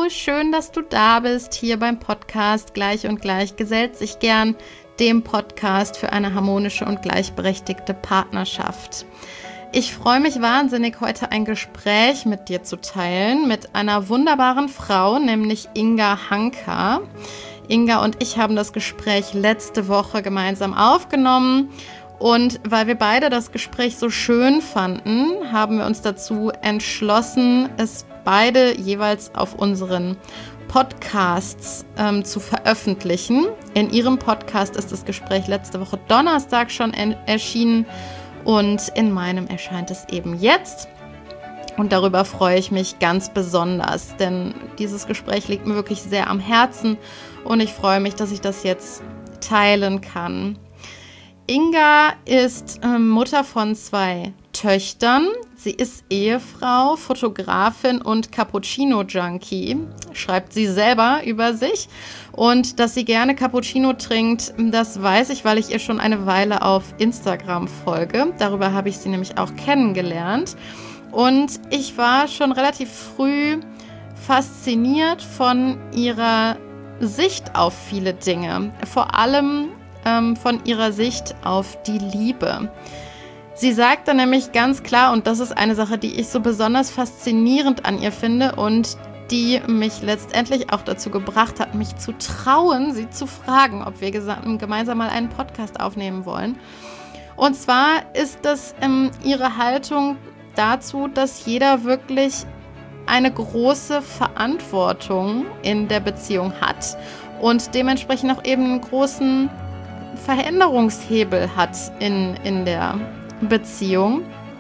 Hallo, schön, dass du da bist, hier beim Podcast Gleich und Gleich gesellt sich gern, dem Podcast für eine harmonische und gleichberechtigte Partnerschaft. Ich freue mich wahnsinnig, heute ein Gespräch mit dir zu teilen, mit einer wunderbaren Frau, nämlich Inga Hanka. Inga und ich haben das Gespräch letzte Woche gemeinsam aufgenommen. Und weil wir beide das Gespräch so schön fanden, haben wir uns dazu entschlossen, es beide jeweils auf unseren Podcasts zu veröffentlichen. In ihrem Podcast ist das Gespräch letzte Woche Donnerstag schon erschienen und in meinem erscheint es eben jetzt. Und darüber freue ich mich ganz besonders, denn dieses Gespräch liegt mir wirklich sehr am Herzen und ich freue mich, dass ich das jetzt teilen kann. Inga ist Mutter von 2 Töchtern. Sie ist Ehefrau, Fotografin und Cappuccino-Junkie, schreibt sie selber über sich. Und dass sie gerne Cappuccino trinkt, das weiß ich, weil ich ihr schon eine Weile auf Instagram folge. Darüber habe ich sie nämlich auch kennengelernt. Und ich war schon relativ früh fasziniert von ihrer Sicht auf viele Dinge. Vor allem von ihrer Sicht auf die Liebe. Sie sagt dann nämlich ganz klar, und das ist eine Sache, die ich so besonders faszinierend an ihr finde und die mich letztendlich auch dazu gebracht hat, mich zu trauen, sie zu fragen, ob wir gemeinsam mal einen Podcast aufnehmen wollen. Und zwar ist das ihre Haltung dazu, dass jeder wirklich eine große Verantwortung in der Beziehung hat und dementsprechend auch eben einen großen Veränderungshebel hat in der Beziehung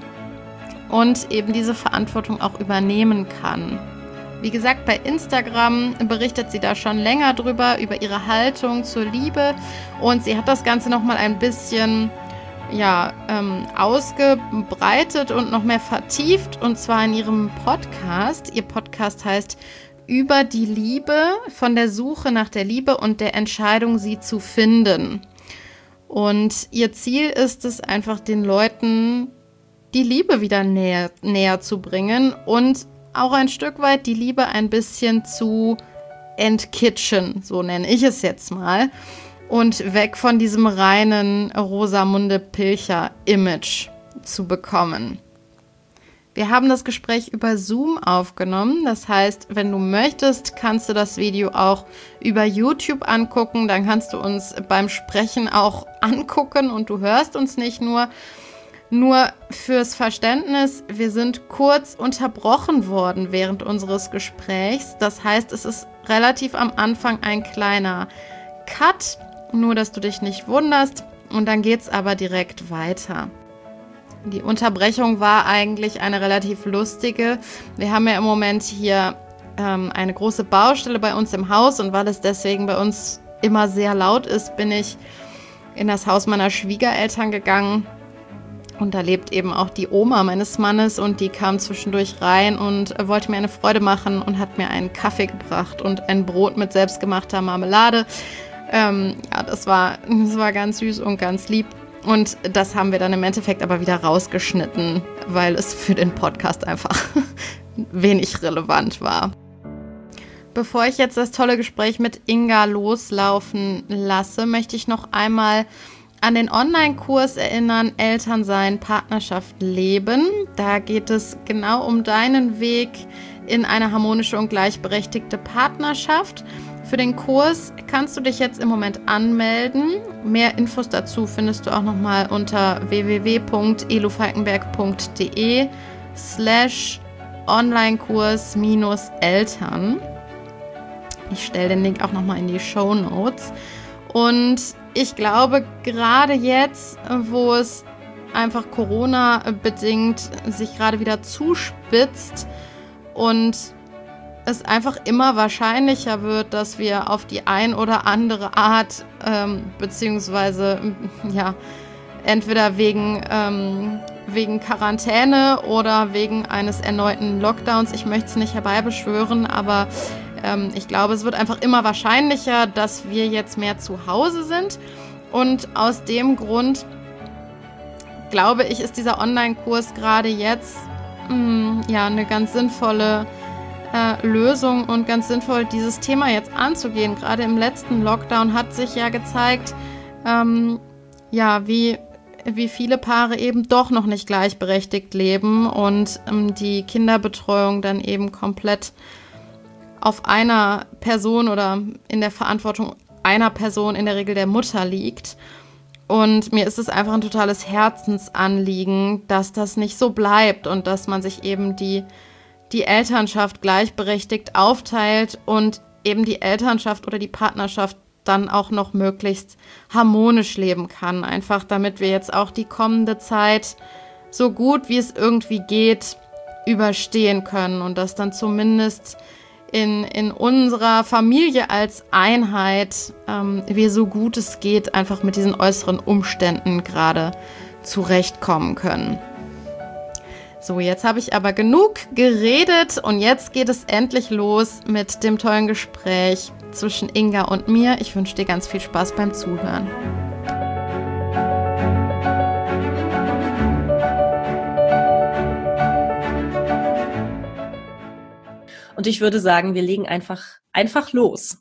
und eben diese Verantwortung auch übernehmen kann. Wie gesagt, bei Instagram berichtet sie da schon länger drüber, über ihre Haltung zur Liebe und sie hat das Ganze nochmal ein bisschen ausgebreitet und noch mehr vertieft und zwar in ihrem Podcast. Ihr Podcast heißt Über die Liebe, von der Suche nach der Liebe und der Entscheidung, sie zu finden. Und ihr Ziel ist es einfach, den Leuten die Liebe wieder näher zu bringen und auch ein Stück weit die Liebe ein bisschen zu entkitschen, so nenne ich es jetzt mal, und weg von diesem reinen Rosamunde Pilcher-Image zu bekommen. Wir haben das Gespräch über Zoom aufgenommen. Das heißt, wenn du möchtest, kannst du das Video auch über YouTube angucken. Dann kannst du uns beim Sprechen auch angucken und du hörst uns nicht nur. Nur fürs Verständnis, wir sind kurz unterbrochen worden während unseres Gesprächs. Das heißt, es ist relativ am Anfang ein kleiner Cut, nur dass du dich nicht wunderst. Und dann geht es aber direkt weiter. Die Unterbrechung war eigentlich eine relativ lustige. Wir haben ja im Moment hier eine große Baustelle bei uns im Haus und weil es deswegen bei uns immer sehr laut ist, bin ich in das Haus meiner Schwiegereltern gegangen und da lebt eben auch die Oma meines Mannes und die kam zwischendurch rein und wollte mir eine Freude machen und hat mir einen Kaffee gebracht und ein Brot mit selbstgemachter Marmelade. Das war ganz süß und ganz lieb. Und das haben wir dann im Endeffekt aber wieder rausgeschnitten, weil es für den Podcast einfach wenig relevant war. Bevor ich jetzt das tolle Gespräch mit Inga loslaufen lasse, möchte ich noch einmal an den Online-Kurs erinnern, Elternsein, Partnerschaft leben. Da geht es genau um deinen Weg in eine harmonische und gleichberechtigte Partnerschaft. Für den Kurs kannst du dich jetzt im Moment anmelden. Mehr Infos dazu findest du auch nochmal unter www.elofalkenberg.de/Onlinekurs-Eltern. Ich stelle den Link auch nochmal in die Shownotes. Und ich glaube, gerade jetzt, wo es einfach Corona-bedingt sich gerade wieder zuspitzt und es einfach immer wahrscheinlicher wird, dass wir auf die ein oder andere Art, beziehungsweise entweder wegen Quarantäne oder wegen eines erneuten Lockdowns, ich möchte es nicht herbeibeschwören, aber ich glaube, es wird einfach immer wahrscheinlicher, dass wir jetzt mehr zu Hause sind und aus dem Grund glaube ich, ist dieser Online-Kurs gerade jetzt eine ganz sinnvolle Lösung und ganz sinnvoll, dieses Thema jetzt anzugehen. Gerade im letzten Lockdown hat sich ja gezeigt, wie viele Paare eben doch noch nicht gleichberechtigt leben und die Kinderbetreuung dann eben komplett auf einer Person oder in der Verantwortung einer Person, in der Regel der Mutter, liegt. Und mir ist es einfach ein totales Herzensanliegen, dass das nicht so bleibt und dass man sich eben die Elternschaft gleichberechtigt aufteilt und eben die Elternschaft oder die Partnerschaft dann auch noch möglichst harmonisch leben kann. Einfach damit wir jetzt auch die kommende Zeit so gut wie es irgendwie geht überstehen können und dass dann zumindest in unserer Familie als Einheit wir so gut es geht einfach mit diesen äußeren Umständen gerade zurechtkommen können. So, jetzt habe ich aber genug geredet und jetzt geht es endlich los mit dem tollen Gespräch zwischen Inga und mir. Ich wünsche dir ganz viel Spaß beim Zuhören. Und ich würde sagen, wir legen einfach los.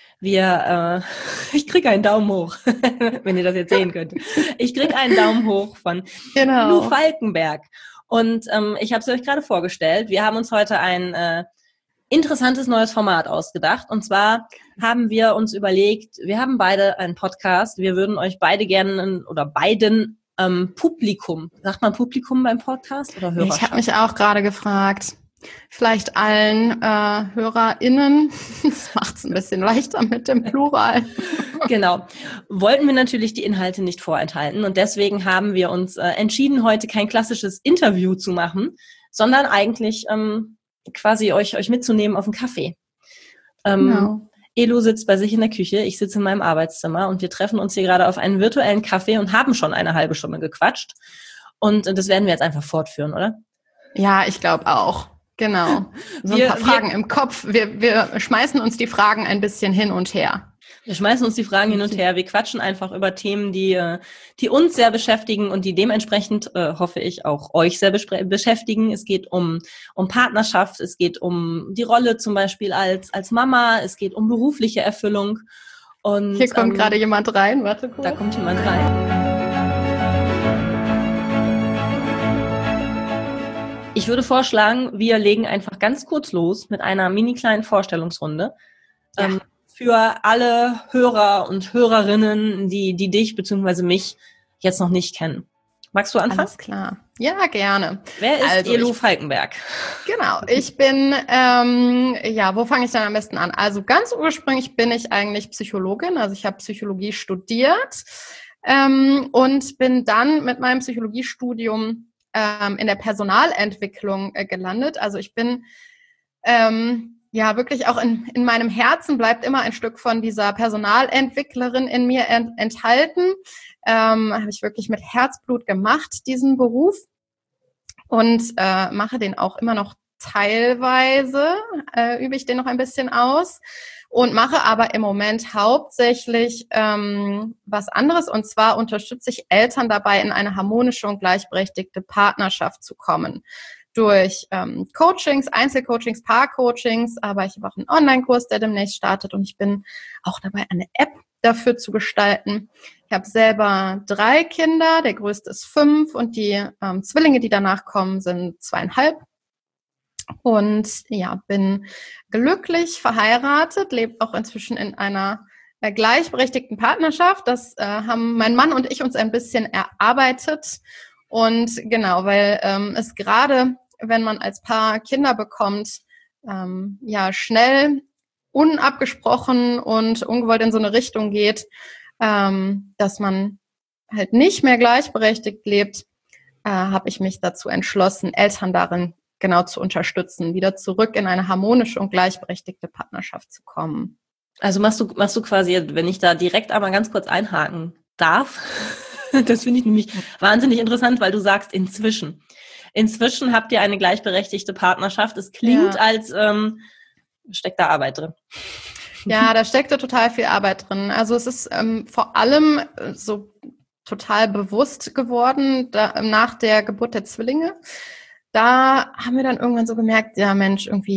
Ich kriege einen Daumen hoch, wenn ihr das jetzt sehen könnt. Ich kriege einen Daumen hoch von Lou Falkenberg. Und ich habe es euch gerade vorgestellt. Wir haben uns heute ein interessantes neues Format ausgedacht. Und zwar haben wir uns überlegt, wir haben beide einen Podcast. Wir würden euch beide gerne oder beiden Publikum, sagt man Publikum beim Podcast oder Hörerschaft? Ich habe mich auch gerade gefragt. Vielleicht allen HörerInnen. Das macht es ein bisschen leichter mit dem Plural. Genau. Wollten wir natürlich die Inhalte nicht vorenthalten und deswegen haben wir uns entschieden, heute kein klassisches Interview zu machen, sondern eigentlich quasi euch mitzunehmen auf einen Kaffee. Genau. Elu sitzt bei sich in der Küche, ich sitze in meinem Arbeitszimmer und wir treffen uns hier gerade auf einen virtuellen Kaffee und haben schon eine halbe Stunde gequatscht. Und das werden wir jetzt einfach fortführen, oder? Ja, ich glaube auch. Genau. So ein paar Fragen im Kopf. Wir schmeißen uns die Fragen ein bisschen hin und her. Wir schmeißen uns die Fragen hin und her. Wir quatschen einfach über Themen, die uns sehr beschäftigen und die dementsprechend, hoffe ich, auch euch sehr beschäftigen. Es geht um Partnerschaft, es geht um die Rolle zum Beispiel als Mama, es geht um berufliche Erfüllung. Und hier kommt gerade jemand rein. Warte kurz. Da kommt jemand rein. Ich würde vorschlagen, wir legen einfach ganz kurz los mit einer mini kleinen Vorstellungsrunde. Ja. Für alle Hörer und Hörerinnen, die dich bzw. mich jetzt noch nicht kennen. Magst du anfangen? Alles klar. Ja, gerne. Wer ist Elu Falkenberg? Genau, ich bin, wo fange ich dann am besten an? Also ganz ursprünglich bin ich eigentlich Psychologin, also ich habe Psychologie studiert und bin dann mit meinem Psychologiestudium in der Personalentwicklung gelandet. Also ich bin wirklich auch in meinem Herzen bleibt immer ein Stück von dieser Personalentwicklerin in mir enthalten. Habe ich wirklich mit Herzblut gemacht, diesen Beruf. Und mache den auch immer noch teilweise, übe ich den noch ein bisschen aus. Und mache aber im Moment hauptsächlich was anderes. Und zwar unterstütze ich Eltern dabei, in eine harmonische und gleichberechtigte Partnerschaft zu kommen. Durch Coachings, Einzelcoachings, Paarcoachings, aber ich habe auch einen Online-Kurs, der demnächst startet und ich bin auch dabei, eine App dafür zu gestalten. Ich habe selber 3 Kinder, der größte ist 5 und die Zwillinge, die danach kommen, sind 2,5. Und ja, bin glücklich verheiratet, lebe auch inzwischen in einer gleichberechtigten Partnerschaft. Das haben mein Mann und ich uns ein bisschen erarbeitet. Und genau, weil es gerade, wenn man als Paar Kinder bekommt, schnell unabgesprochen und ungewollt in so eine Richtung geht, dass man halt nicht mehr gleichberechtigt lebt, habe ich mich dazu entschlossen, Eltern darin genau zu unterstützen, wieder zurück in eine harmonische und gleichberechtigte Partnerschaft zu kommen. Also machst du quasi, wenn ich da direkt einmal ganz kurz einhaken darf, das finde ich nämlich wahnsinnig interessant, weil du sagst inzwischen. Inzwischen habt ihr eine gleichberechtigte Partnerschaft. Es klingt, als steckt da Arbeit drin. Ja, da steckt da total viel Arbeit drin. Also es ist vor allem so total bewusst geworden nach der Geburt der Zwillinge. Da haben wir dann irgendwann so gemerkt, ja Mensch, irgendwie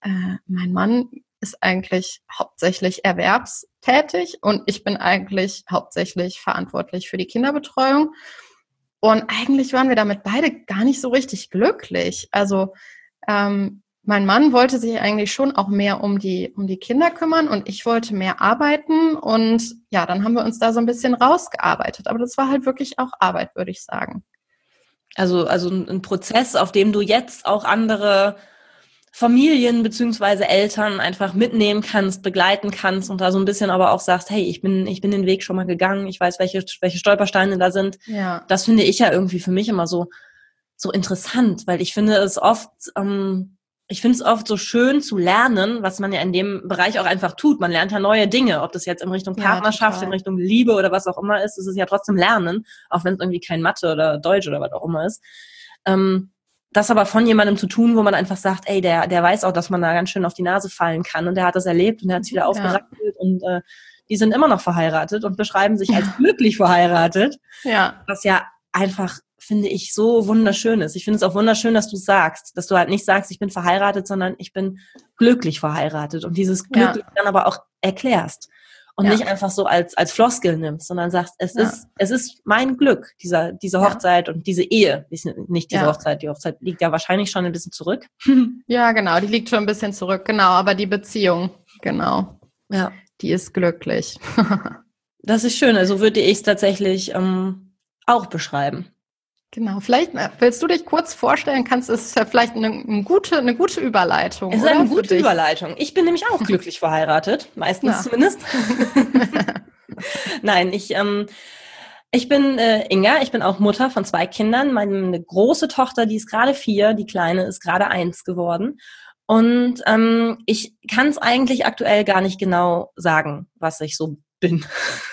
mein Mann ist eigentlich hauptsächlich erwerbstätig und ich bin eigentlich hauptsächlich verantwortlich für die Kinderbetreuung. Und eigentlich waren wir damit beide gar nicht so richtig glücklich. Also mein Mann wollte sich eigentlich schon auch mehr um die Kinder kümmern und ich wollte mehr arbeiten. Und ja, dann haben wir uns da so ein bisschen rausgearbeitet. Aber das war halt wirklich auch Arbeit, würde ich sagen. Also ein Prozess, auf dem du jetzt auch andere Familien beziehungsweise Eltern einfach mitnehmen kannst, begleiten kannst und da so ein bisschen aber auch sagst, hey, ich bin den Weg schon mal gegangen, ich weiß, welche Stolpersteine da sind. Ja. Das finde ich ja irgendwie für mich immer so interessant, weil ich finde es oft so schön zu lernen, was man ja in dem Bereich auch einfach tut. Man lernt ja neue Dinge, ob das jetzt in Richtung Partnerschaft, in Richtung Liebe oder was auch immer ist. Das ist ja trotzdem Lernen, auch wenn es irgendwie kein Mathe oder Deutsch oder was auch immer ist. Das aber von jemandem zu tun, wo man einfach sagt, ey, der weiß auch, dass man da ganz schön auf die Nase fallen kann und der hat das erlebt und der hat es wieder aufgerappelt und die sind immer noch verheiratet und beschreiben sich als glücklich verheiratet. Ja. Was ja einfach, finde ich, so wunderschön ist. Ich finde es auch wunderschön, dass du sagst, dass du halt nicht sagst, ich bin verheiratet, sondern ich bin glücklich verheiratet und dieses glücklich dann aber auch erklärst. Und nicht einfach so als Floskel nimmst, sondern sagst, es ist mein Glück, diese Hochzeit und diese Ehe. Nicht diese Hochzeit, die Hochzeit liegt ja wahrscheinlich schon ein bisschen zurück. Ja, genau, die liegt schon ein bisschen zurück, genau, aber die Beziehung, genau, die ist glücklich. Das ist schön, also würde ich es tatsächlich auch beschreiben. Genau, vielleicht willst du dich kurz vorstellen, es ist ja vielleicht eine gute Überleitung. Es ist eine gute Überleitung. Ich bin nämlich auch glücklich verheiratet, meistens zumindest. Nein, ich bin Inga, ich bin auch Mutter von 2 Kindern. Meine große Tochter, die ist gerade 4, die kleine ist gerade 1 geworden. Und ich kann es eigentlich aktuell gar nicht genau sagen, was ich so bin.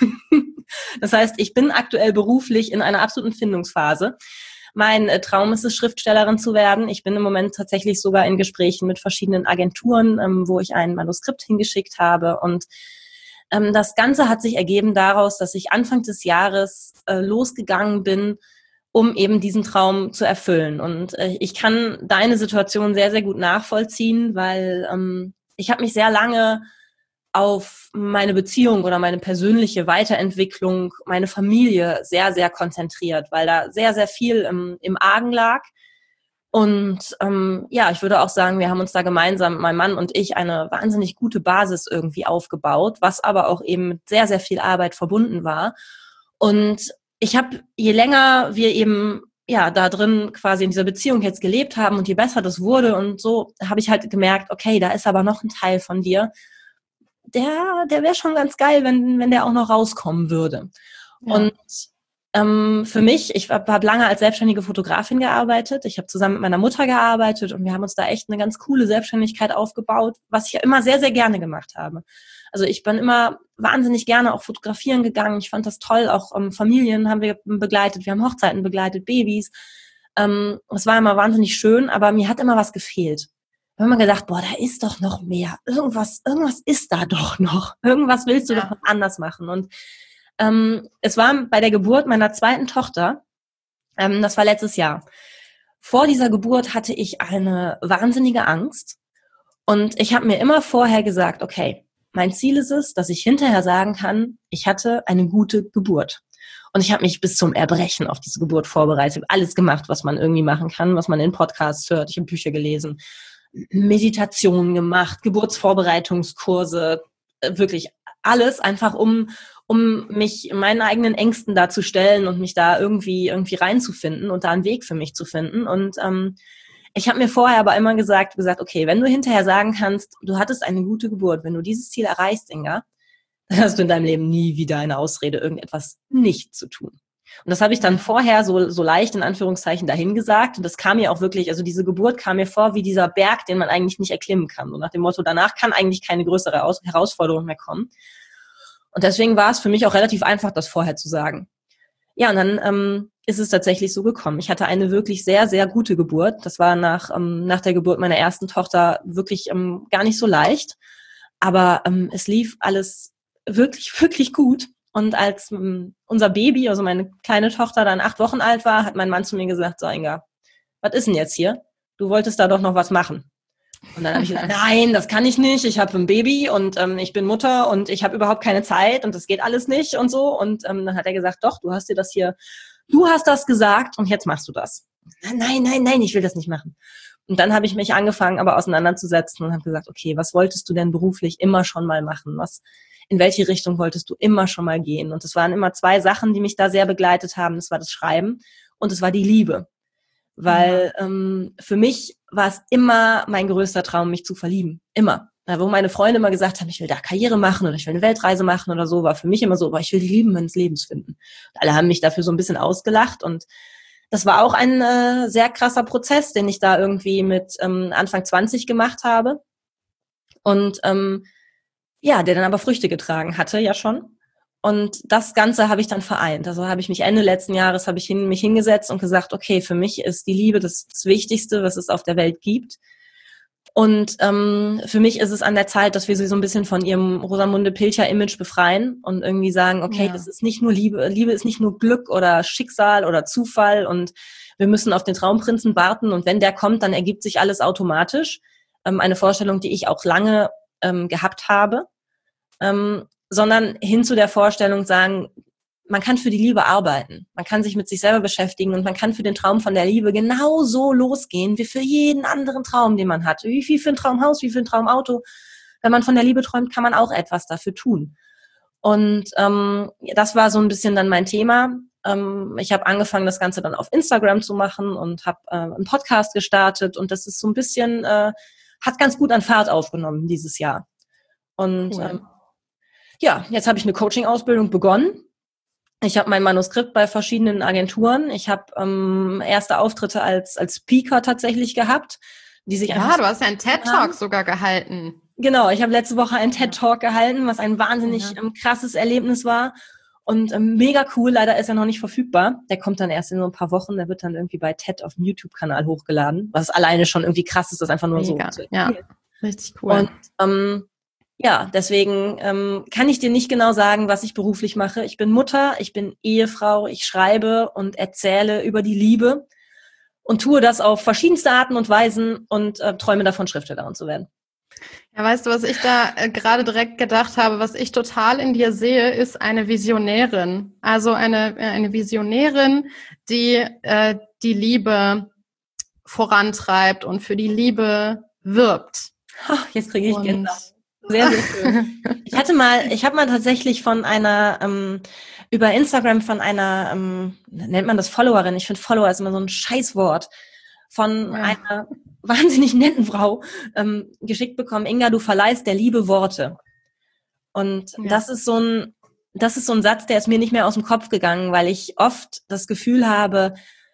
Das heißt, ich bin aktuell beruflich in einer absoluten Findungsphase. Mein Traum ist es, Schriftstellerin zu werden. Ich bin im Moment tatsächlich sogar in Gesprächen mit verschiedenen Agenturen, wo ich ein Manuskript hingeschickt habe. Und das Ganze hat sich ergeben daraus, dass ich Anfang des Jahres losgegangen bin, um eben diesen Traum zu erfüllen. Und ich kann deine Situation sehr, sehr gut nachvollziehen, weil ich habe mich sehr lange auf meine Beziehung oder meine persönliche Weiterentwicklung, meine Familie sehr, sehr konzentriert, weil da sehr, sehr viel im Argen lag. Und ich würde auch sagen, wir haben uns da gemeinsam, mein Mann und ich, eine wahnsinnig gute Basis irgendwie aufgebaut, was aber auch eben mit sehr, sehr viel Arbeit verbunden war. Und ich habe, je länger wir eben da drin quasi in dieser Beziehung jetzt gelebt haben und je besser das wurde und so, habe ich halt gemerkt, okay, da ist aber noch ein Teil von dir, der wäre schon ganz geil, wenn der auch noch rauskommen würde. Ja. Und für mich, ich habe lange als selbstständige Fotografin gearbeitet. Ich habe zusammen mit meiner Mutter gearbeitet und wir haben uns da echt eine ganz coole Selbstständigkeit aufgebaut, was ich ja immer sehr, sehr gerne gemacht habe. Also ich bin immer wahnsinnig gerne auch fotografieren gegangen. Ich fand das toll. Auch Familien haben wir begleitet. Wir haben Hochzeiten begleitet, Babys. Es war immer wahnsinnig schön, aber mir hat immer was gefehlt. Da haben wir gedacht, boah, da ist doch noch mehr. Irgendwas ist da doch noch. Irgendwas willst du doch noch anders machen. Und es war bei der Geburt meiner 2. Tochter, das war letztes Jahr. Vor dieser Geburt hatte ich eine wahnsinnige Angst. Und ich habe mir immer vorher gesagt, okay, mein Ziel ist es, dass ich hinterher sagen kann, ich hatte eine gute Geburt. Und ich habe mich bis zum Erbrechen auf diese Geburt vorbereitet. Alles gemacht, was man irgendwie machen kann, was man in Podcasts hört. Ich habe Bücher gelesen, Meditationen gemacht, Geburtsvorbereitungskurse, wirklich alles, einfach um mich meinen eigenen Ängsten da zu stellen und mich da irgendwie reinzufinden und da einen Weg für mich zu finden. Und ich habe mir vorher aber immer gesagt, okay, wenn du hinterher sagen kannst, du hattest eine gute Geburt, wenn du dieses Ziel erreichst, Inga, dann hast du in deinem Leben nie wieder eine Ausrede, irgendetwas nicht zu tun. Und das habe ich dann vorher so leicht in Anführungszeichen dahin gesagt. Und das kam mir auch wirklich, also diese Geburt kam mir vor wie dieser Berg, den man eigentlich nicht erklimmen kann. So nach dem Motto, danach kann eigentlich keine größere Herausforderung mehr kommen. Und deswegen war es für mich auch relativ einfach, das vorher zu sagen. Ja, und dann ist es tatsächlich so gekommen. Ich hatte eine wirklich sehr, sehr gute Geburt. Das war nach der Geburt meiner ersten Tochter wirklich gar nicht so leicht. Aber es lief alles wirklich, wirklich gut. Und als unser Baby, also meine kleine Tochter, dann 8 Wochen alt war, hat mein Mann zu mir gesagt, so Inga, was ist denn jetzt hier? Du wolltest da doch noch was machen. Und dann habe ich gesagt, nein, das kann ich nicht. Ich habe ein Baby und ich bin Mutter und ich habe überhaupt keine Zeit und das geht alles nicht und so. Und dann hat er gesagt, doch, du hast das gesagt und jetzt machst du das. Nein, ich will das nicht machen. Und dann habe ich mich angefangen, aber auseinanderzusetzen und habe gesagt, okay, was wolltest du denn beruflich immer schon mal machen? In welche Richtung wolltest du immer schon mal gehen? Und es waren immer 2 Sachen, die mich da sehr begleitet haben. Das war das Schreiben und es war die Liebe. Weil für mich war es immer mein größter Traum, mich zu verlieben. Immer. Wo meine Freunde immer gesagt haben, ich will da Karriere machen oder ich will eine Weltreise machen oder so, war für mich immer so, aber ich will die Liebe meines Lebens finden. Und alle haben mich dafür so ein bisschen ausgelacht und das war auch ein sehr krasser Prozess, den ich da irgendwie mit Anfang 20 gemacht habe. Und der dann aber Früchte getragen hatte, ja schon. Und das Ganze habe ich dann vereint. Also habe ich mich Ende letzten Jahres mich hingesetzt und gesagt, okay, für mich ist die Liebe das Wichtigste, was es auf der Welt gibt. Und für mich ist es an der Zeit, dass wir sie so ein bisschen von ihrem Rosamunde Pilcher-Image befreien und irgendwie sagen, okay, das ist nicht nur Liebe. Liebe ist nicht nur Glück oder Schicksal oder Zufall und wir müssen auf den Traumprinzen warten und wenn der kommt, dann ergibt sich alles automatisch. Eine Vorstellung, die ich auch lange gehabt habe. Sondern hin zu der Vorstellung sagen, man kann für die Liebe arbeiten, man kann sich mit sich selber beschäftigen und man kann für den Traum von der Liebe genauso losgehen, wie für jeden anderen Traum, den man hat. Wie für ein Traumhaus, wie für ein Traumauto. Wenn man von der Liebe träumt, kann man auch etwas dafür tun. Und das war so ein bisschen dann mein Thema. Ich habe angefangen, das Ganze dann auf Instagram zu machen und habe einen Podcast gestartet und das ist so ein bisschen, hat ganz gut an Fahrt aufgenommen dieses Jahr. Und cool. Jetzt habe ich eine Coaching-Ausbildung begonnen. Ich habe mein Manuskript bei verschiedenen Agenturen. Ich habe erste Auftritte als Speaker tatsächlich gehabt, die sich einfach... du hast ja einen TED-Talk sogar gehalten. Genau, ich habe letzte Woche einen TED-Talk gehalten, was ein wahnsinnig krasses Erlebnis war und mega cool. Leider ist er noch nicht verfügbar. Der kommt dann erst in so ein paar Wochen. Der wird dann irgendwie bei TED auf dem YouTube-Kanal hochgeladen, was alleine schon irgendwie krass ist, das einfach nur mega. So. Ja, richtig cool. Und deswegen kann ich dir nicht genau sagen, was ich beruflich mache. Ich bin Mutter, ich bin Ehefrau, ich schreibe und erzähle über die Liebe und tue das auf verschiedenste Arten und Weisen und träume davon, Schriftstellerin zu werden. Ja, weißt du, was ich da gerade direkt gedacht habe, was ich total in dir sehe, ist eine Visionärin. Also eine Visionärin, die die Liebe vorantreibt und für die Liebe wirbt. Jetzt kriege ich Gänsehaut. Sehr, sehr schön. Ich habe mal tatsächlich von einer, über Instagram von einer, nennt man das Followerin, ich finde Follower ist immer so ein Scheißwort, von einer wahnsinnig netten Frau geschickt bekommen, Inga, du verleihst der Liebe Worte. Und das ist so ein Satz, der ist mir nicht mehr aus dem Kopf gegangen, weil ich oft das Gefühl habe,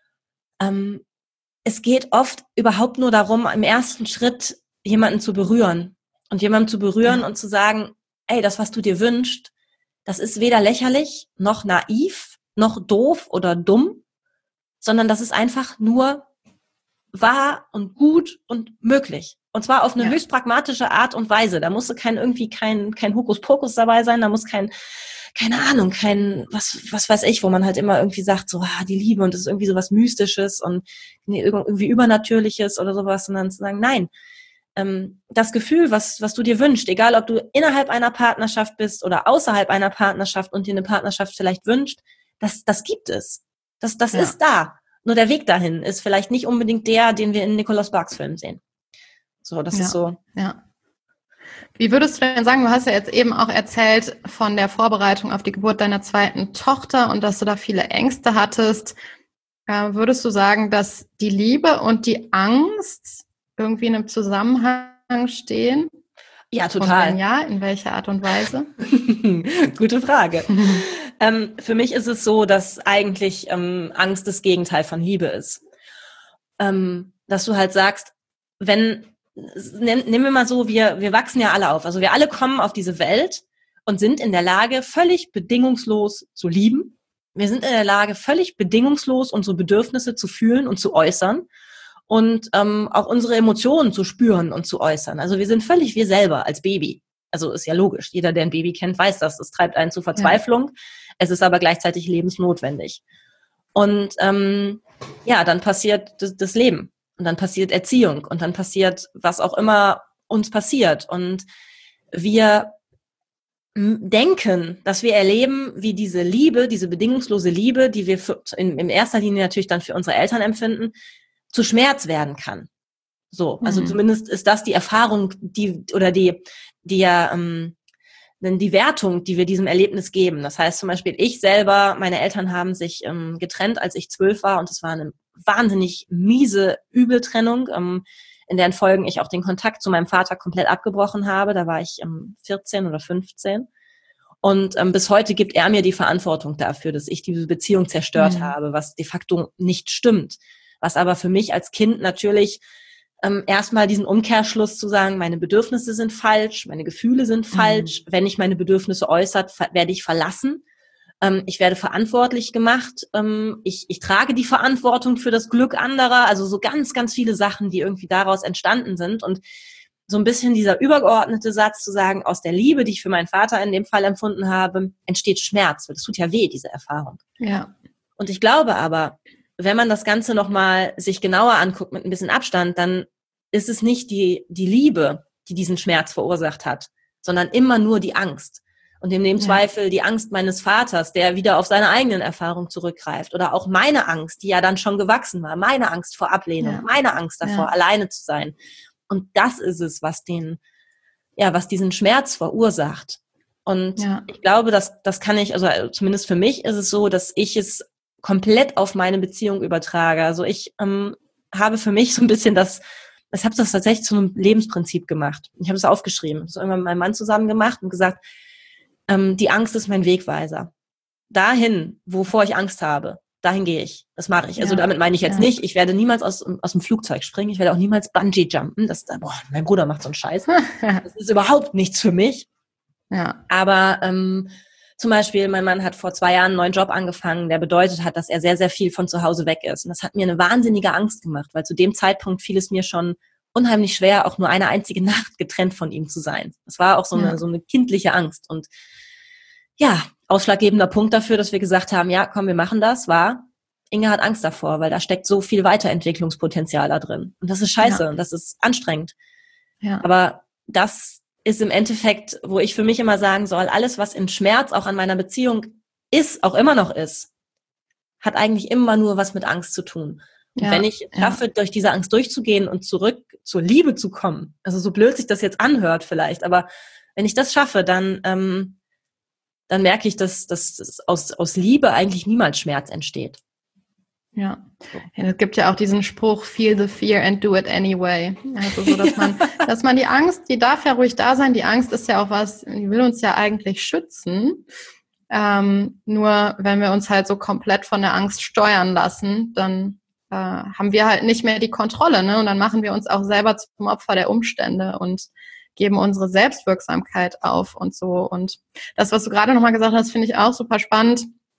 es geht oft überhaupt nur darum, im ersten Schritt jemanden zu berühren. Und jemandem zu berühren und zu sagen, ey, das, was du dir wünschst, das ist weder lächerlich, noch naiv, noch doof oder dumm, sondern das ist einfach nur wahr und gut und möglich. Und zwar auf eine höchst pragmatische Art und Weise. Da musste kein Hokuspokus dabei sein, da muss keine Ahnung, was weiß ich, wo man halt immer irgendwie sagt, so, die Liebe und das ist irgendwie sowas Mystisches und irgendwie Übernatürliches oder sowas, und dann zu sagen, nein, das Gefühl, was du dir wünschst, egal ob du innerhalb einer Partnerschaft bist oder außerhalb einer Partnerschaft und dir eine Partnerschaft vielleicht wünscht, das gibt es. Das ist da. Nur der Weg dahin ist vielleicht nicht unbedingt der, den wir in Nicholas Sparks Filmen sehen. So, das ist so. Ja. Wie würdest du denn sagen, du hast ja jetzt eben auch erzählt von der Vorbereitung auf die Geburt deiner zweiten Tochter und dass du da viele Ängste hattest. Würdest du sagen, dass die Liebe und die Angst irgendwie in einem Zusammenhang stehen? Ja, total. Und wenn ja, in welcher Art und Weise? Gute Frage. Für mich ist es so, dass eigentlich Angst das Gegenteil von Liebe ist. Dass du halt sagst, nehmen wir mal so, wir wachsen ja alle auf. Also wir alle kommen auf diese Welt und sind in der Lage, völlig bedingungslos zu lieben. Wir sind in der Lage, völlig bedingungslos unsere Bedürfnisse zu fühlen und zu äußern. Und auch unsere Emotionen zu spüren und zu äußern. Also wir sind völlig wir selber als Baby. Also ist ja logisch. Jeder, der ein Baby kennt, weiß das. Es treibt einen zur Verzweiflung. Es ist aber gleichzeitig lebensnotwendig. Und dann passiert das Leben. Und dann passiert Erziehung und dann passiert, was auch immer uns passiert. Und wir denken, dass wir erleben, wie diese Liebe, diese bedingungslose Liebe, die wir in erster Linie natürlich dann für unsere Eltern empfinden, zu Schmerz werden kann. So, also zumindest ist das die Erfahrung, die Wertung, die wir diesem Erlebnis geben. Das heißt zum Beispiel, ich selber, meine Eltern haben sich getrennt, als ich 12 war, und es war eine wahnsinnig miese Übeltrennung, in deren Folgen ich auch den Kontakt zu meinem Vater komplett abgebrochen habe. Da war ich 14 oder 15. Und bis heute gibt er mir die Verantwortung dafür, dass ich diese Beziehung zerstört habe, was de facto nicht stimmt. Was aber für mich als Kind natürlich erstmal diesen Umkehrschluss zu sagen, meine Bedürfnisse sind falsch, meine Gefühle sind falsch. Wenn ich meine Bedürfnisse äußert, werde ich verlassen. Ich werde verantwortlich gemacht. Ich trage die Verantwortung für das Glück anderer. Also so ganz, ganz viele Sachen, die irgendwie daraus entstanden sind. Und so ein bisschen dieser übergeordnete Satz zu sagen, aus der Liebe, die ich für meinen Vater in dem Fall empfunden habe, entsteht Schmerz. Weil das tut ja weh, diese Erfahrung. Ja. Und ich glaube aber, wenn man das Ganze nochmal sich genauer anguckt mit ein bisschen Abstand, dann ist es nicht die Liebe, die diesen Schmerz verursacht hat, sondern immer nur die Angst. Und in dem Zweifel die Angst meines Vaters, der wieder auf seine eigenen Erfahrungen zurückgreift. Oder auch meine Angst, die ja dann schon gewachsen war. Meine Angst vor Ablehnung, meine Angst davor, alleine zu sein. Und das ist es, was diesen Schmerz verursacht. Und ich glaube, das kann ich, also zumindest für mich ist es so, dass ich es komplett auf meine Beziehung übertrage. Also ich habe für mich so ein bisschen ich habe das tatsächlich zu einem Lebensprinzip gemacht. Ich habe es aufgeschrieben. Das irgendwann mit meinem Mann zusammen gemacht und gesagt, die Angst ist mein Wegweiser. Dahin, wovor ich Angst habe, dahin gehe ich. Das mache ich. Also damit meine ich jetzt nicht, ich werde niemals aus dem Flugzeug springen. Ich werde auch niemals Bungee jumpen. Mein Bruder macht so einen Scheiß. Das ist überhaupt nichts für mich. Ja. Aber zum Beispiel, mein Mann hat vor 2 Jahren einen neuen Job angefangen, der bedeutet hat, dass er sehr, sehr viel von zu Hause weg ist. Und das hat mir eine wahnsinnige Angst gemacht, weil zu dem Zeitpunkt fiel es mir schon unheimlich schwer, auch nur eine einzige Nacht getrennt von ihm zu sein. Das war auch so eine kindliche Angst. Und ja, ausschlaggebender Punkt dafür, dass wir gesagt haben, ja, komm, wir machen das, war, Inge hat Angst davor, weil da steckt so viel Weiterentwicklungspotenzial da drin. Und das ist scheiße und das ist anstrengend. Ja. Aber das ist im Endeffekt, wo ich für mich immer sagen soll, alles, was in Schmerz auch an meiner Beziehung ist, auch immer noch ist, hat eigentlich immer nur was mit Angst zu tun. Und wenn ich schaffe, durch diese Angst durchzugehen und zurück zur Liebe zu kommen, also so blöd sich das jetzt anhört vielleicht, aber wenn ich das schaffe, dann merke ich, dass aus Liebe eigentlich niemals Schmerz entsteht. Ja, es gibt ja auch diesen Spruch, feel the fear and do it anyway. Also so, dass man die Angst, die darf ja ruhig da sein, die Angst ist ja auch was, die will uns ja eigentlich schützen. Nur wenn wir uns halt so komplett von der Angst steuern lassen, dann haben wir halt nicht mehr die Kontrolle, ne? Und dann machen wir uns auch selber zum Opfer der Umstände und geben unsere Selbstwirksamkeit auf und so. Und das, was du gerade nochmal gesagt hast, finde ich auch super spannend,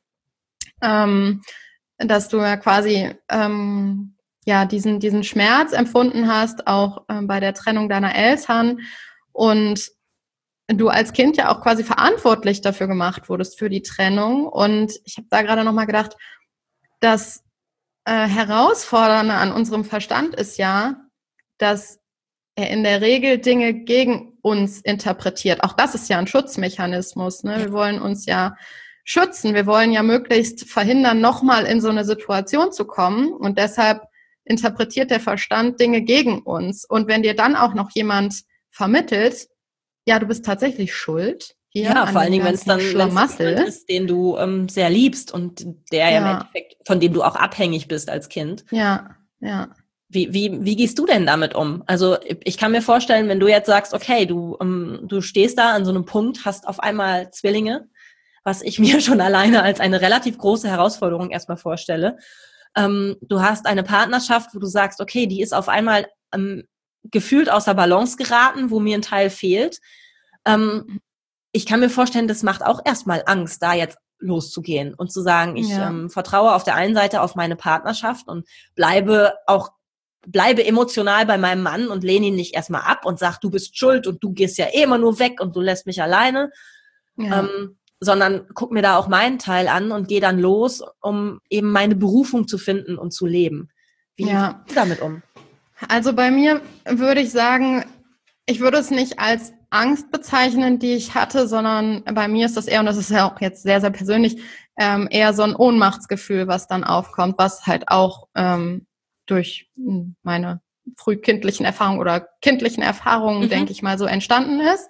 dass du ja quasi diesen Schmerz empfunden hast, auch bei der Trennung deiner Eltern, und du als Kind ja auch quasi verantwortlich dafür gemacht wurdest für die Trennung. Und ich habe da gerade nochmal gedacht, das Herausfordernde an unserem Verstand ist ja, dass er in der Regel Dinge gegen uns interpretiert. Auch das ist ja ein Schutzmechanismus, ne? Wir wollen uns ja schützen. Wir wollen ja möglichst verhindern, nochmal in so eine Situation zu kommen. Und deshalb interpretiert der Verstand Dinge gegen uns. Und wenn dir dann auch noch jemand vermittelt, ja, du bist tatsächlich schuld. Ja, vor allen Dingen, wenn es jemand ist, den du sehr liebst und der ja im Endeffekt, von dem du auch abhängig bist als Kind. Ja, ja. Wie gehst du denn damit um? Also ich kann mir vorstellen, wenn du jetzt sagst, okay, du stehst da an so einem Punkt, hast auf einmal Zwillinge, was ich mir schon alleine als eine relativ große Herausforderung erstmal vorstelle. Du hast eine Partnerschaft, wo du sagst, okay, die ist auf einmal gefühlt außer Balance geraten, wo mir ein Teil fehlt. Ich kann mir vorstellen, das macht auch erstmal Angst, da jetzt loszugehen und zu sagen, ich vertraue auf der einen Seite auf meine Partnerschaft und bleibe emotional bei meinem Mann und lehne ihn nicht erstmal ab und sag, du bist schuld und du gehst ja immer nur weg und du lässt mich alleine, sondern guck mir da auch meinen Teil an und gehe dann los, um eben meine Berufung zu finden und zu leben. Wie gehst du damit um? Also bei mir würde ich sagen, ich würde es nicht als Angst bezeichnen, die ich hatte, sondern bei mir ist das eher, und das ist ja auch jetzt sehr, sehr persönlich, eher so ein Ohnmachtsgefühl, was dann aufkommt, was halt auch durch meine frühkindlichen Erfahrungen oder kindlichen Erfahrungen, denke ich mal, so entstanden ist,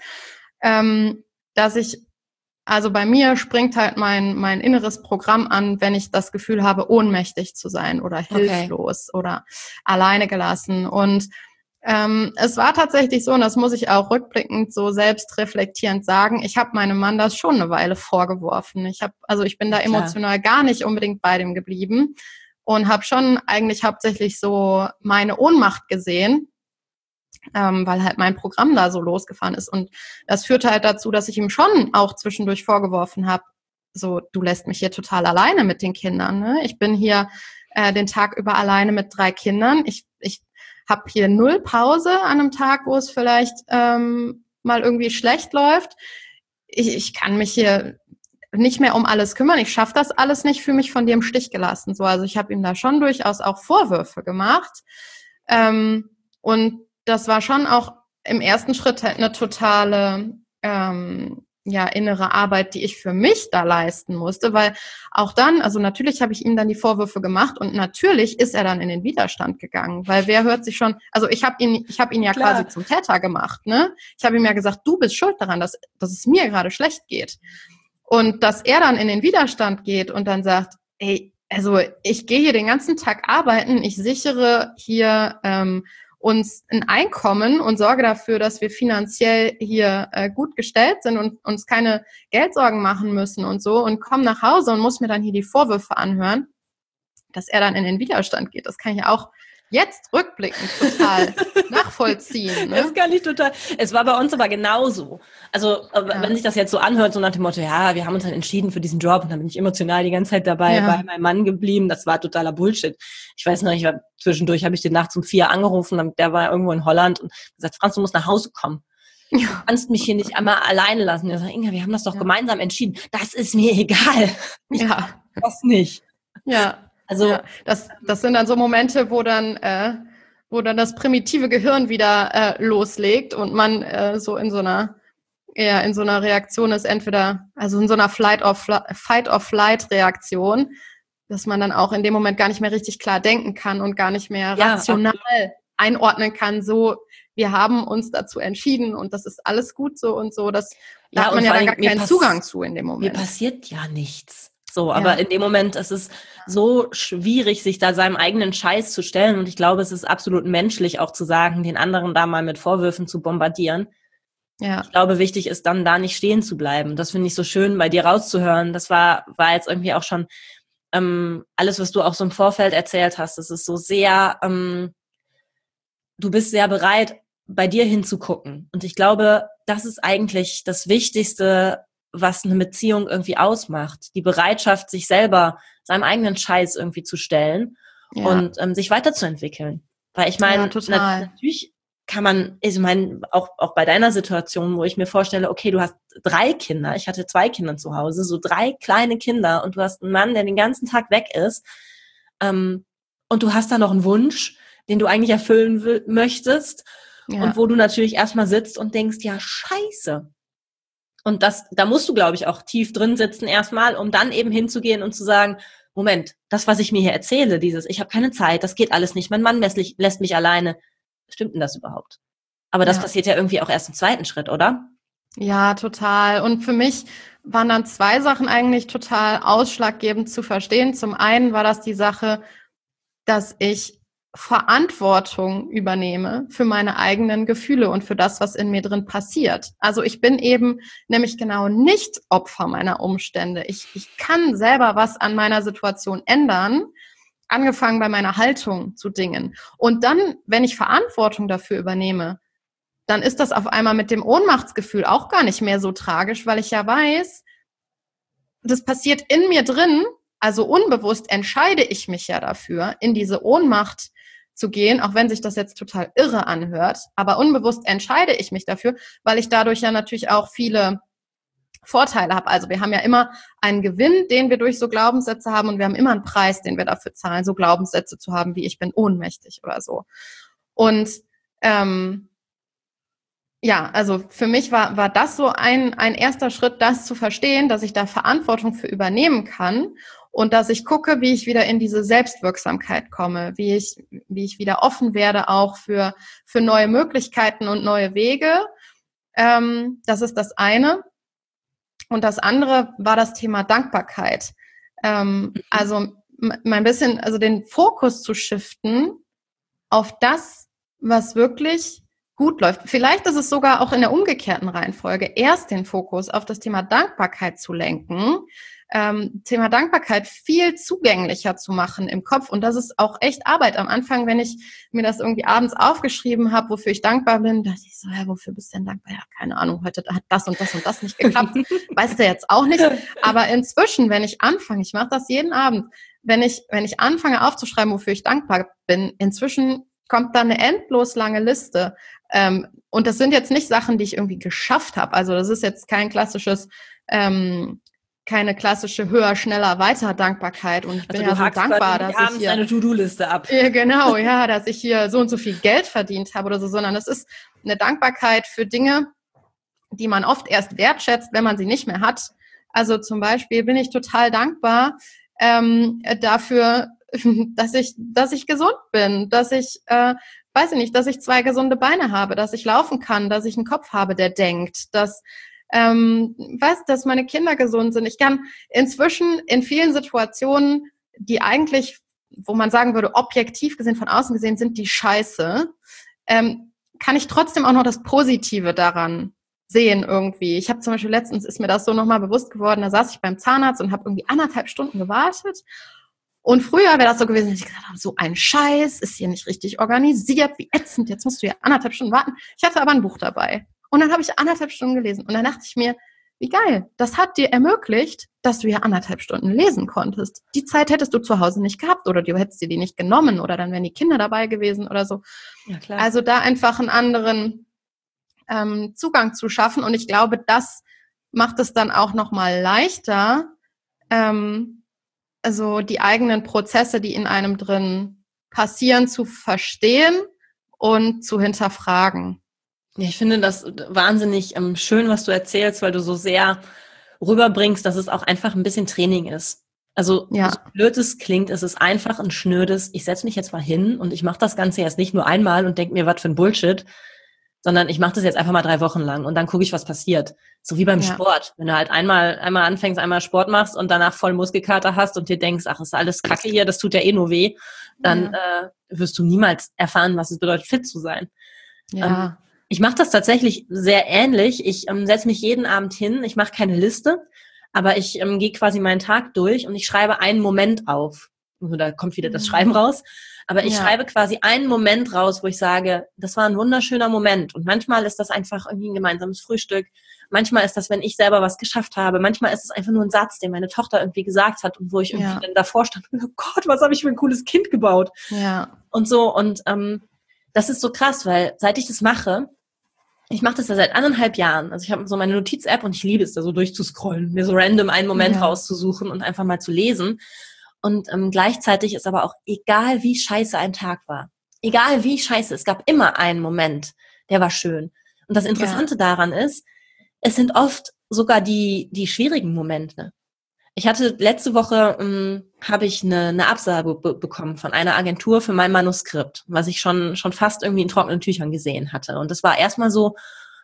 dass ich, also bei mir springt halt mein inneres Programm an, wenn ich das Gefühl habe, ohnmächtig zu sein oder hilflos oder alleine gelassen. Und es war tatsächlich so, und das muss ich auch rückblickend so selbstreflektierend sagen, ich habe meinem Mann das schon eine Weile vorgeworfen. Ich bin da emotional gar nicht unbedingt bei dem geblieben und habe schon eigentlich hauptsächlich so meine Ohnmacht gesehen, weil halt mein Programm da so losgefahren ist. Und das führte halt dazu, dass ich ihm schon auch zwischendurch vorgeworfen habe, so, du lässt mich hier total alleine mit den Kindern. Ne? Ich bin hier den Tag über alleine mit 3 Kindern. Ich habe hier 0 Pause an einem Tag, wo es vielleicht mal irgendwie schlecht läuft. Ich kann mich hier nicht mehr um alles kümmern. Ich schaffe das alles nicht, fühle mich von dir im Stich gelassen. So, also ich habe ihm da schon durchaus auch Vorwürfe gemacht. Und das war schon auch im ersten Schritt halt eine totale innere Arbeit, die ich für mich da leisten musste, weil auch dann, also natürlich habe ich ihm dann die Vorwürfe gemacht und natürlich ist er dann in den Widerstand gegangen, weil wer hört sich schon, also ich habe ihn ja quasi zum Täter gemacht, ne? Ich habe ihm ja gesagt, du bist schuld daran, dass es mir gerade schlecht geht. Und dass er dann in den Widerstand geht und dann sagt, ey, also ich gehe hier den ganzen Tag arbeiten, ich sichere hier uns ein Einkommen und sorge dafür, dass wir finanziell hier gut gestellt sind und uns keine Geldsorgen machen müssen und so und komme nach Hause und muss mir dann hier die Vorwürfe anhören, dass er dann in den Widerstand geht. Das kann ich auch jetzt rückblickend total nachvollziehen. Ne? Das kann ich total. Es war bei uns aber genauso. Also wenn sich das jetzt so anhört, so nach dem Motto, ja, wir haben uns dann entschieden für diesen Job und dann bin ich emotional die ganze Zeit dabei bei meinem Mann geblieben. Das war totaler Bullshit. Ich weiß noch, zwischendurch habe ich den nachts um 4 angerufen und der war irgendwo in Holland und gesagt, Franz, du musst nach Hause kommen. Du kannst mich hier nicht einmal alleine lassen. Er sagt, Inga, wir haben das doch gemeinsam entschieden. Das ist mir egal. Das nicht. Ja. Also das sind dann so Momente, wo dann das primitive Gehirn wieder loslegt und man so in so einer Reaktion ist, entweder also in so einer Fight-or-Flight-Reaktion, dass man dann auch in dem Moment gar nicht mehr richtig klar denken kann und gar nicht mehr rational einordnen kann, so, wir haben uns dazu entschieden und das ist alles gut so und so. Da hat man ja dann gar keinen Zugang zu in dem Moment. Mir passiert ja nichts. So, aber in dem Moment ist es so schwierig, sich da seinem eigenen Scheiß zu stellen. Und ich glaube, es ist absolut menschlich auch zu sagen, den anderen da mal mit Vorwürfen zu bombardieren. Ja. Ich glaube, wichtig ist dann da nicht stehen zu bleiben. Das finde ich so schön, bei dir rauszuhören. Das war jetzt irgendwie auch schon alles, was du auch so im Vorfeld erzählt hast. Das ist so sehr, du bist sehr bereit, bei dir hinzugucken. Und ich glaube, das ist eigentlich das Wichtigste, was eine Beziehung irgendwie ausmacht. Die Bereitschaft, sich selber seinem eigenen Scheiß irgendwie zu stellen und sich weiterzuentwickeln. Weil ich meine, natürlich kann man, ich meine, auch bei deiner Situation, wo ich mir vorstelle, okay, du hast 3 Kinder, ich hatte 2 Kinder zu Hause, so 3 kleine Kinder und du hast einen Mann, der den ganzen Tag weg ist und du hast da noch einen Wunsch, den du eigentlich erfüllen möchtest und wo du natürlich erstmal sitzt und denkst, ja, scheiße. Und da musst du, glaube ich, auch tief drin sitzen erstmal, um dann eben hinzugehen und zu sagen, Moment, das, was ich mir hier erzähle, ich habe keine Zeit, das geht alles nicht, mein Mann lässt mich alleine. Stimmt denn das überhaupt? Aber das passiert ja irgendwie auch erst im zweiten Schritt, oder? Ja, total. Und für mich waren dann 2 Sachen eigentlich total ausschlaggebend zu verstehen. Zum einen war das die Sache, dass ich Verantwortung übernehme für meine eigenen Gefühle und für das, was in mir drin passiert. Also ich bin eben nämlich genau nicht Opfer meiner Umstände. Ich kann selber was an meiner Situation ändern, angefangen bei meiner Haltung zu Dingen. Und dann, wenn ich Verantwortung dafür übernehme, dann ist das auf einmal mit dem Ohnmachtsgefühl auch gar nicht mehr so tragisch, weil ich ja weiß, das passiert in mir drin, also unbewusst entscheide ich mich ja dafür, in diese Ohnmacht zu gehen, auch wenn sich das jetzt total irre anhört, aber unbewusst entscheide ich mich dafür, weil ich dadurch ja natürlich auch viele Vorteile habe. Also wir haben ja immer einen Gewinn, den wir durch so Glaubenssätze haben und wir haben immer einen Preis, den wir dafür zahlen, so Glaubenssätze zu haben, wie ich bin ohnmächtig oder so. Und ja, also für mich war das so ein erster Schritt, das zu verstehen, dass ich da Verantwortung für übernehmen kann und dass ich gucke, wie ich wieder in diese Selbstwirksamkeit komme, wie ich wieder offen werde auch für neue Möglichkeiten und neue Wege. Das ist das eine. Und das andere war das Thema Dankbarkeit. Also ein bisschen, also den Fokus zu shiften auf das, was wirklich gut läuft. Vielleicht ist es sogar auch in der umgekehrten Reihenfolge, erst den Fokus auf das Thema Dankbarkeit zu lenken, Thema Dankbarkeit viel zugänglicher zu machen im Kopf. Und das ist auch echt Arbeit. Am Anfang, wenn ich mir das irgendwie abends aufgeschrieben habe, wofür ich dankbar bin, dachte ich so, ja, wofür bist du denn dankbar? Ja, keine Ahnung, heute hat das und das und das nicht geklappt. Weißt du jetzt auch nicht. Aber inzwischen, wenn ich anfange, ich mache das jeden Abend, wenn ich anfange aufzuschreiben, wofür ich dankbar bin, inzwischen kommt da eine endlos lange Liste. Und das sind jetzt nicht Sachen, die ich irgendwie geschafft habe. Also das ist jetzt kein klassisches keine klassische höher, schneller, weiter Dankbarkeit. Und ich bin ja so dankbar, dass ich hier eine To-Do-Liste ab. Genau, ja, dass ich hier so und so viel Geld verdient habe oder so, sondern es ist eine Dankbarkeit für Dinge, die man oft erst wertschätzt, wenn man sie nicht mehr hat. Also zum Beispiel bin ich total dankbar dafür, dass ich gesund bin, dass ich weiß ich nicht, dass ich 2 gesunde Beine habe, dass ich laufen kann, dass ich einen Kopf habe, der denkt, dass dass meine Kinder gesund sind. Ich kann inzwischen in vielen Situationen, die eigentlich, wo man sagen würde, objektiv gesehen, von außen gesehen, sind die scheiße, kann ich trotzdem auch noch das Positive daran sehen irgendwie. Ich habe zum Beispiel letztens, ist mir das so nochmal bewusst geworden, da saß ich beim Zahnarzt und habe irgendwie 1,5 Stunden gewartet. Und früher wäre das so gewesen, dass ich gesagt habe, so ein Scheiß, ist hier nicht richtig organisiert, wie ätzend, jetzt musst du ja 1,5 Stunden warten. Ich hatte aber ein Buch dabei. Und dann habe ich 1,5 Stunden gelesen. Und dann dachte ich mir, wie geil, das hat dir ermöglicht, dass du ja 1,5 Stunden lesen konntest. Die Zeit hättest du zu Hause nicht gehabt oder du hättest dir die nicht genommen oder dann wären die Kinder dabei gewesen oder so. Ja, klar. Also da einfach einen anderen Zugang zu schaffen. Und ich glaube, das macht es dann auch nochmal leichter, also die eigenen Prozesse, die in einem drin passieren, zu verstehen und zu hinterfragen. Ja, ich finde das wahnsinnig schön, was du erzählst, weil du so sehr rüberbringst, dass es auch einfach ein bisschen Training ist. Also ja. So blöd es klingt, es ist einfach ein schnödes, ich setze mich jetzt mal hin und ich mache das Ganze jetzt nicht nur einmal und denke mir, was für ein Bullshit, sondern ich mache das jetzt einfach mal 3 Wochen lang und dann gucke ich, was passiert. So wie beim Sport. Wenn du halt einmal anfängst, einmal Sport machst und danach voll Muskelkater hast und dir denkst, ach, ist alles Kacke hier, das tut ja eh nur weh, dann wirst du niemals erfahren, was es bedeutet, fit zu sein. Ja. Ich mache das tatsächlich sehr ähnlich. Ich setze mich jeden Abend hin, ich mache keine Liste, aber ich gehe quasi meinen Tag durch und ich schreibe einen Moment auf. Also da kommt wieder das Schreiben raus. Aber ich schreibe quasi einen Moment raus, wo ich sage, das war ein wunderschöner Moment. Und manchmal ist das einfach irgendwie ein gemeinsames Frühstück. Manchmal ist das, wenn ich selber was geschafft habe. Manchmal ist es einfach nur ein Satz, den meine Tochter irgendwie gesagt hat und wo ich irgendwie dann davor stand und oh Gott, was habe ich für ein cooles Kind gebaut. Ja. Und so. Und das ist so krass, weil seit ich das mache, ich mache das ja seit 1,5 Jahren. Also ich habe so meine Notiz-App und ich liebe es, da so durchzuscrollen, mir so random einen Moment rauszusuchen und einfach mal zu lesen. Und gleichzeitig ist aber auch egal, wie scheiße ein Tag war. Egal wie scheiße, es gab immer einen Moment, der war schön. Und das Interessante daran ist, es sind oft sogar die schwierigen Momente. Ich hatte letzte Woche, habe ich eine Absage bekommen von einer Agentur für mein Manuskript, was ich schon fast irgendwie in trockenen Tüchern gesehen hatte. Und das war erstmal so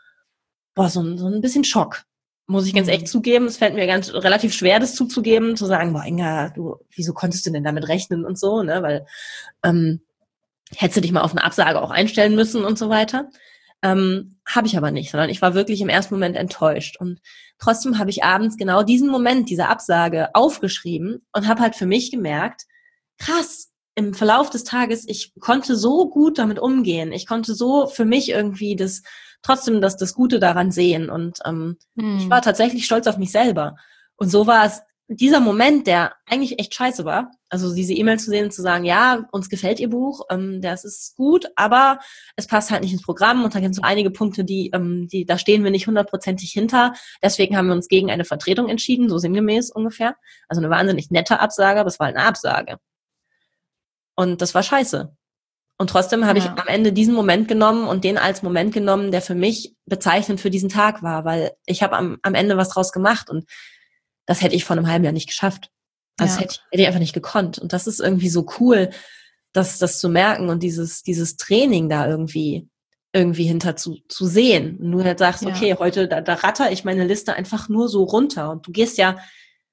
ein bisschen Schock. Muss ich ganz echt zugeben, es fällt mir relativ schwer, das zuzugeben, zu sagen, boah, Inga, du, wieso konntest du denn damit rechnen und so, ne, weil hättest du dich mal auf eine Absage auch einstellen müssen und so weiter. Habe ich aber nicht, sondern ich war wirklich im ersten Moment enttäuscht. Und trotzdem habe ich abends genau diesen Moment, diese Absage aufgeschrieben und habe halt für mich gemerkt, krass, im Verlauf des Tages, ich konnte so gut damit umgehen. Ich konnte so für mich irgendwie trotzdem das Gute daran sehen. Und ich war tatsächlich stolz auf mich selber. Und so war es dieser Moment, der eigentlich echt scheiße war, also diese E-Mail zu sehen und zu sagen, ja, uns gefällt Ihr Buch, das ist gut, aber es passt halt nicht ins Programm und da gibt es so einige Punkte, die da stehen wir nicht 100%ig hinter. Deswegen haben wir uns gegen eine Vertretung entschieden, so sinngemäß ungefähr. Also eine wahnsinnig nette Absage, aber es war halt eine Absage. Und das war scheiße. Und trotzdem habe ich am Ende diesen Moment genommen und den als Moment genommen, der für mich bezeichnend für diesen Tag war, weil ich habe am Ende was draus gemacht und das hätte ich vor einem halben Jahr nicht geschafft. Also hätte ich einfach nicht gekonnt. Und das ist irgendwie so cool, das zu merken und dieses Training da irgendwie hinter zu sehen. Und du halt sagst, okay, heute, da ratter ich meine Liste einfach nur so runter. Und du gehst ja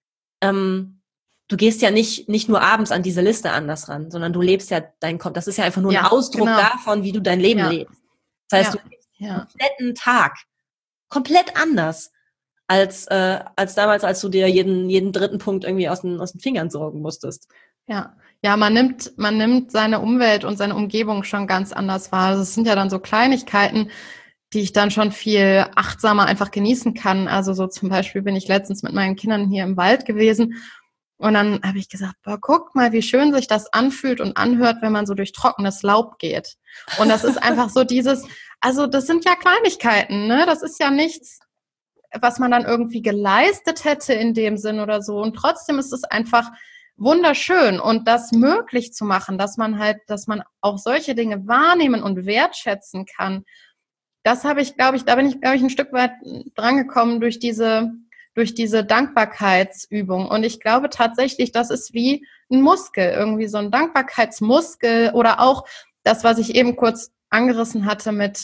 nicht nur abends an diese Liste anders ran, sondern du lebst ja deinen Kopf. Das ist ja einfach nur ein Ausdruck davon, wie du dein Leben lebst. Das heißt, du lebst den kompletten Tag komplett anders als damals, als du dir jeden dritten Punkt irgendwie aus den Fingern sorgen musstest. Ja, man nimmt seine Umwelt und seine Umgebung schon ganz anders wahr. Also es sind ja dann so Kleinigkeiten, die ich dann schon viel achtsamer einfach genießen kann. Also so zum Beispiel bin ich letztens mit meinen Kindern hier im Wald gewesen und dann habe ich gesagt, boah, guck mal, wie schön sich das anfühlt und anhört, wenn man so durch trockenes Laub geht. Und das ist einfach so also das sind ja Kleinigkeiten, ne? Das ist ja nichts, was man dann irgendwie geleistet hätte in dem Sinn oder so. Und trotzdem ist es einfach wunderschön und das möglich zu machen, dass man auch solche Dinge wahrnehmen und wertschätzen kann. Das habe ich, glaube ich, da bin ich ein Stück weit drangekommen durch diese Dankbarkeitsübung. Und ich glaube tatsächlich, das ist wie ein Muskel, irgendwie so ein Dankbarkeitsmuskel oder auch das, was ich eben kurz angerissen hatte mit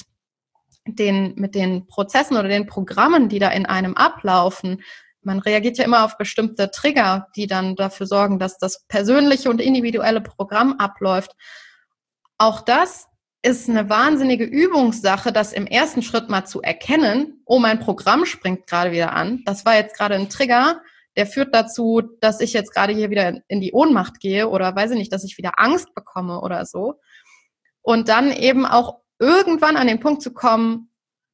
den Prozessen oder den Programmen, die da in einem ablaufen. Man reagiert ja immer auf bestimmte Trigger, die dann dafür sorgen, dass das persönliche und individuelle Programm abläuft. Auch das ist eine wahnsinnige Übungssache, das im ersten Schritt mal zu erkennen, oh, mein Programm springt gerade wieder an. Das war jetzt gerade ein Trigger, der führt dazu, dass ich jetzt gerade hier wieder in die Ohnmacht gehe oder weiß ich nicht, dass ich wieder Angst bekomme oder so. Und dann eben auch irgendwann an den Punkt zu kommen,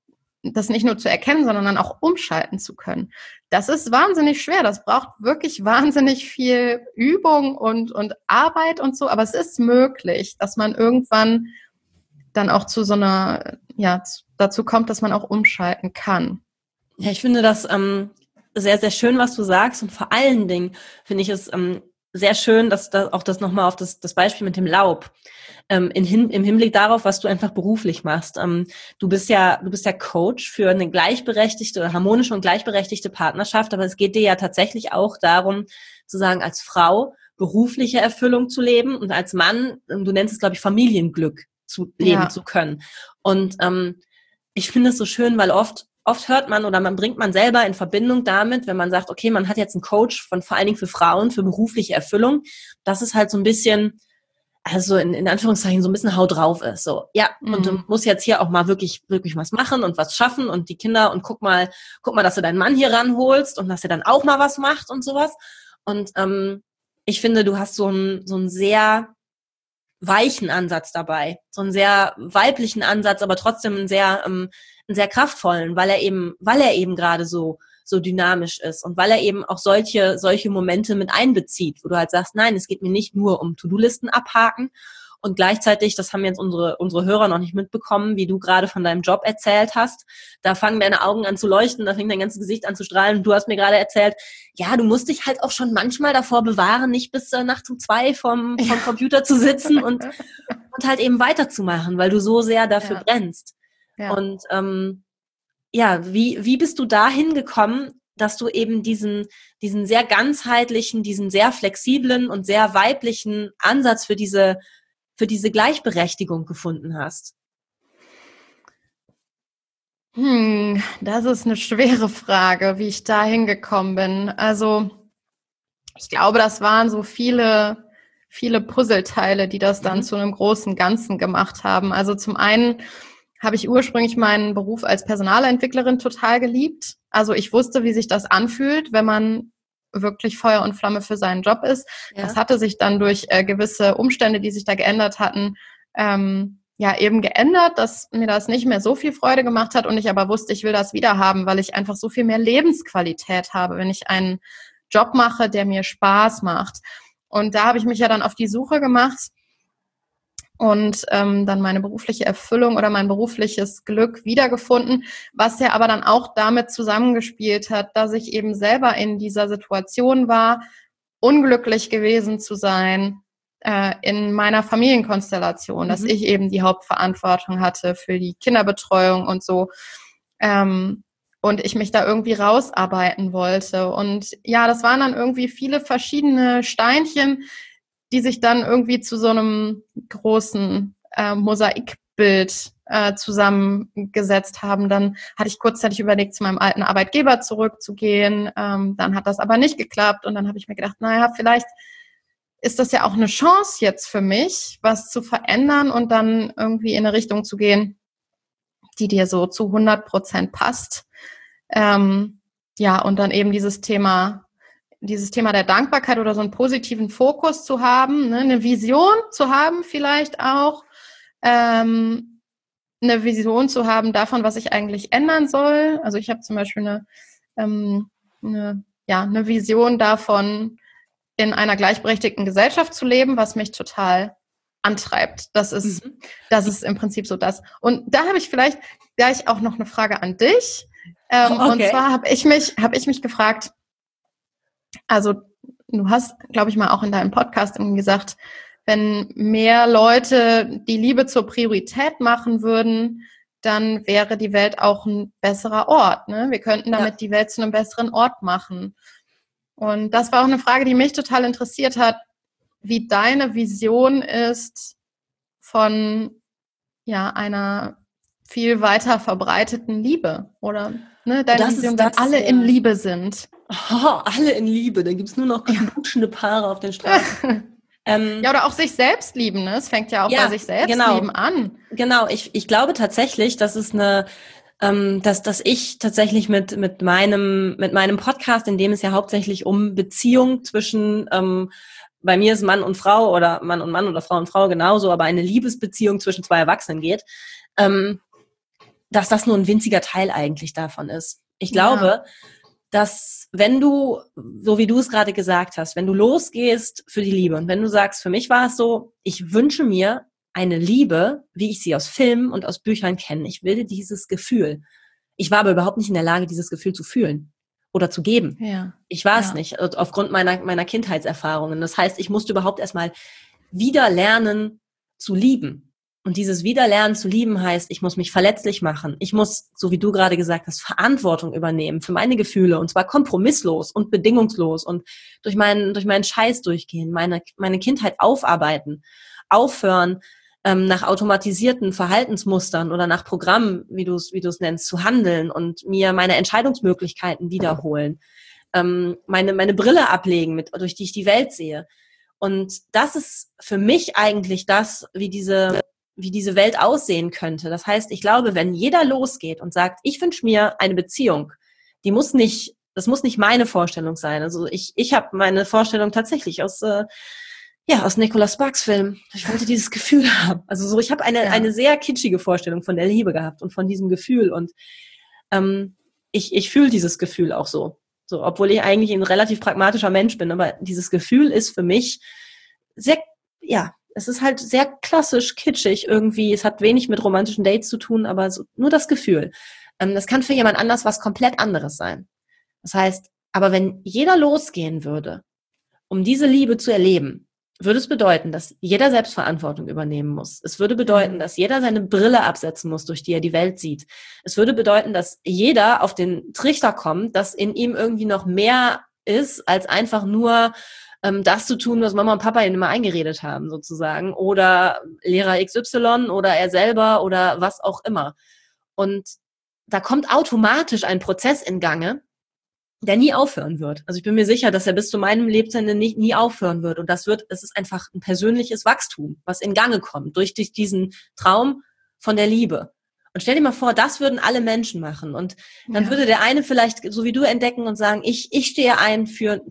das nicht nur zu erkennen, sondern dann auch umschalten zu können. Das ist wahnsinnig schwer. Das braucht wirklich wahnsinnig viel Übung und Arbeit und so. Aber es ist möglich, dass man irgendwann dann auch zu so einer, dazu kommt, dass man auch umschalten kann. Ja, ich finde das sehr, sehr schön, was du sagst. Und vor allen Dingen finde ich es sehr schön, dass da auch das nochmal auf das Beispiel mit dem Laub im Hinblick darauf, was du einfach beruflich machst. Du bist ja Coach für eine gleichberechtigte, harmonische und gleichberechtigte Partnerschaft, aber es geht dir ja tatsächlich auch darum, zu sagen, als Frau berufliche Erfüllung zu leben und als Mann, du nennst es, glaube ich, Familienglück zu leben zu können. Und ich finde es so schön, weil oft hört man oder man bringt man selber in Verbindung damit, wenn man sagt, okay, man hat jetzt einen Coach vor allen Dingen für Frauen, für berufliche Erfüllung, dass es halt so ein bisschen, also in Anführungszeichen so ein bisschen Hau drauf ist. So, ja, und du musst jetzt hier auch mal wirklich was machen und was schaffen und die Kinder und guck mal, dass du deinen Mann hier ranholst und dass er dann auch mal was macht und sowas. Und ich finde, du hast so einen sehr weichen Ansatz dabei, so einen sehr weiblichen Ansatz, aber trotzdem einen sehr kraftvollen, weil er eben gerade so dynamisch ist und weil er eben auch solche Momente mit einbezieht, wo du halt sagst, nein, es geht mir nicht nur um To-Do-Listen abhaken und gleichzeitig, das haben jetzt unsere Hörer noch nicht mitbekommen, wie du gerade von deinem Job erzählt hast, da fangen deine Augen an zu leuchten, da fängt dein ganzes Gesicht an zu strahlen und du hast mir gerade erzählt, ja, du musst dich halt auch schon manchmal davor bewahren, nicht bis nachts um 2 vom Computer zu sitzen und halt eben weiterzumachen, weil du so sehr dafür brennst. Ja. Und wie bist du dahin gekommen, dass du eben diesen sehr ganzheitlichen, diesen sehr flexiblen und sehr weiblichen Ansatz für diese Gleichberechtigung gefunden hast? Das ist eine schwere Frage, wie ich da hingekommen bin. Also ich glaube, das waren so viele, viele Puzzleteile, die das dann zu einem großen Ganzen gemacht haben. Also zum einen habe ich ursprünglich meinen Beruf als Personalentwicklerin total geliebt. Also ich wusste, wie sich das anfühlt, wenn man wirklich Feuer und Flamme für seinen Job ist. Ja. Das hatte sich dann durch gewisse Umstände, die sich da geändert hatten, eben geändert, dass mir das nicht mehr so viel Freude gemacht hat und ich aber wusste, ich will das wieder haben, weil ich einfach so viel mehr Lebensqualität habe, wenn ich einen Job mache, der mir Spaß macht. Und da habe ich mich ja dann auf die Suche gemacht und dann meine berufliche Erfüllung oder mein berufliches Glück wiedergefunden, was ja aber dann auch damit zusammengespielt hat, dass ich eben selber in dieser Situation war, unglücklich gewesen zu sein, in meiner Familienkonstellation, dass ich eben die Hauptverantwortung hatte für die Kinderbetreuung und so. Und ich mich da irgendwie rausarbeiten wollte. Und ja, das waren dann irgendwie viele verschiedene Steinchen, die sich dann irgendwie zu so einem großen Mosaikbild zusammengesetzt haben. Dann hatte ich kurzzeitig überlegt, zu meinem alten Arbeitgeber zurückzugehen. Dann hat das aber nicht geklappt. Und dann habe ich mir gedacht, naja, vielleicht ist das ja auch eine Chance jetzt für mich, was zu verändern und dann irgendwie in eine Richtung zu gehen, die dir so zu 100% passt. Ja, und dann eben dieses Thema der Dankbarkeit oder so einen positiven Fokus zu haben, ne, eine Vision zu haben vielleicht auch, eine Vision zu haben davon, was ich eigentlich ändern soll. Also ich habe zum Beispiel eine Vision davon, in einer gleichberechtigten Gesellschaft zu leben, was mich total antreibt. Das ist im Prinzip so das. Und da habe ich vielleicht gleich auch noch eine Frage an dich. Und zwar habe ich mich gefragt, also du hast, glaube ich, mal auch in deinem Podcast gesagt, wenn mehr Leute die Liebe zur Priorität machen würden, dann wäre die Welt auch ein besserer Ort. Ne? Wir könnten damit die Welt zu einem besseren Ort machen. Und das war auch eine Frage, die mich total interessiert hat, wie deine Vision ist von einer viel weiter verbreiteten Liebe. Oder ne, deine Vision, wenn alle in Liebe sind. Oh, alle in Liebe, dann gibt's nur noch knutschende Paare auf den Straßen. Oder auch sich selbst lieben, ne? Es fängt ja auch bei sich selbst lieben an. Genau, ich glaube tatsächlich, dass es dass ich tatsächlich mit meinem Podcast, in dem es ja hauptsächlich um Beziehung zwischen, bei mir ist Mann und Frau oder Mann und Mann oder Frau und Frau genauso, aber eine Liebesbeziehung zwischen zwei Erwachsenen geht, dass das nur ein winziger Teil eigentlich davon ist. Ich glaube, dass wenn du, so wie du es gerade gesagt hast, wenn du losgehst für die Liebe und wenn du sagst, für mich war es so, ich wünsche mir eine Liebe, wie ich sie aus Filmen und aus Büchern kenne. Ich will dieses Gefühl. Ich war aber überhaupt nicht in der Lage, dieses Gefühl zu fühlen oder zu geben. Ja. Ich war es nicht, aufgrund meiner Kindheitserfahrungen. Das heißt, ich musste überhaupt erstmal wieder lernen zu lieben. Und dieses Wiederlernen zu lieben heißt, ich muss mich verletzlich machen. Ich muss, so wie du gerade gesagt hast, Verantwortung übernehmen für meine Gefühle und zwar kompromisslos und bedingungslos und durch meinen Scheiß durchgehen, meine Kindheit aufarbeiten, aufhören, nach automatisierten Verhaltensmustern oder nach Programmen, wie du es nennst, zu handeln und mir meine Entscheidungsmöglichkeiten wiederholen, meine Brille ablegen, durch die ich die Welt sehe. Und das ist für mich eigentlich das, wie diese Welt aussehen könnte. Das heißt, ich glaube, wenn jeder losgeht und sagt, ich wünsche mir eine Beziehung, das muss nicht meine Vorstellung sein. Also ich habe meine Vorstellung tatsächlich aus Nicholas Sparks Film. Ich wollte dieses Gefühl haben. Also so, ich habe eine sehr kitschige Vorstellung von der Liebe gehabt und von diesem Gefühl und ich fühle dieses Gefühl auch so, obwohl ich eigentlich ein relativ pragmatischer Mensch bin, aber dieses Gefühl ist für mich sehr, es ist halt sehr klassisch kitschig irgendwie. Es hat wenig mit romantischen Dates zu tun, aber nur das Gefühl. Das kann für jemand anders was komplett anderes sein. Das heißt, aber wenn jeder losgehen würde, um diese Liebe zu erleben, würde es bedeuten, dass jeder Selbstverantwortung übernehmen muss. Es würde bedeuten, dass jeder seine Brille absetzen muss, durch die er die Welt sieht. Es würde bedeuten, dass jeder auf den Trichter kommt, dass in ihm irgendwie noch mehr ist, als einfach nur das zu tun, was Mama und Papa ihm immer eingeredet haben, sozusagen. Oder Lehrer XY oder er selber oder was auch immer. Und da kommt automatisch ein Prozess in Gange, der nie aufhören wird. Also ich bin mir sicher, dass er bis zu meinem Lebensende nie aufhören wird. Und es ist einfach ein persönliches Wachstum, was in Gange kommt, durch diesen Traum von der Liebe. Und stell dir mal vor, das würden alle Menschen machen. Und dann würde der eine vielleicht, so wie du, entdecken und sagen, ich stehe ein für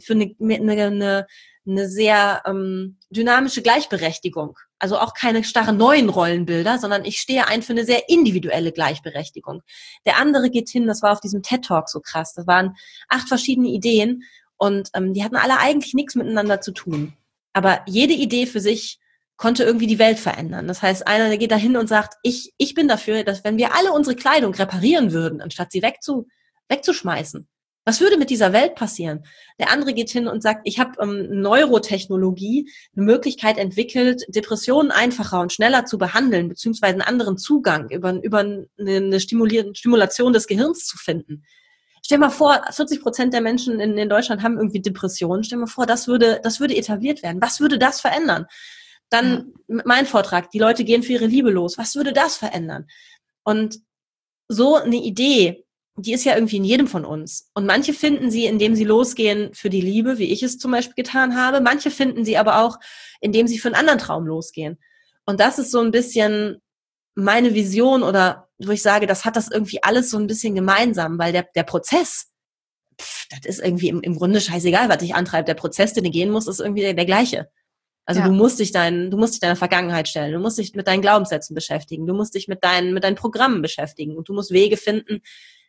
eine sehr dynamische Gleichberechtigung. Also auch keine starren neuen Rollenbilder, sondern ich stehe ein für eine sehr individuelle Gleichberechtigung. Der andere geht hin, das war auf diesem TED-Talk so krass, das waren 8 verschiedene Ideen und die hatten alle eigentlich nichts miteinander zu tun. Aber jede Idee für sich konnte irgendwie die Welt verändern. Das heißt, einer, der geht da hin und sagt, ich bin dafür, dass wenn wir alle unsere Kleidung reparieren würden, anstatt sie wegzuschmeißen, Was würde mit dieser Welt passieren? Der andere geht hin und sagt, ich habe Neurotechnologie, eine Möglichkeit entwickelt, Depressionen einfacher und schneller zu behandeln, beziehungsweise einen anderen Zugang über eine Stimulation des Gehirns zu finden. Stell dir mal vor, 40% der Menschen in Deutschland haben irgendwie Depressionen. Stell dir mal vor, das würde etabliert werden. Was würde das verändern? Dann mein Vortrag, die Leute gehen für ihre Liebe los. Was würde das verändern? Und so eine Idee, die ist ja irgendwie in jedem von uns. Und manche finden sie, indem sie losgehen für die Liebe, wie ich es zum Beispiel getan habe. Manche finden sie aber auch, indem sie für einen anderen Traum losgehen. Und das ist so ein bisschen meine Vision, oder wo ich sage, das hat das irgendwie alles so ein bisschen gemeinsam, weil der Prozess, das ist irgendwie im Grunde scheißegal, was dich antreibt. Der Prozess, den du gehen musst, ist irgendwie der gleiche. Also du musst dich deiner Vergangenheit stellen, du musst dich mit deinen Glaubenssätzen beschäftigen, du musst dich mit deinen Programmen beschäftigen und du musst Wege finden,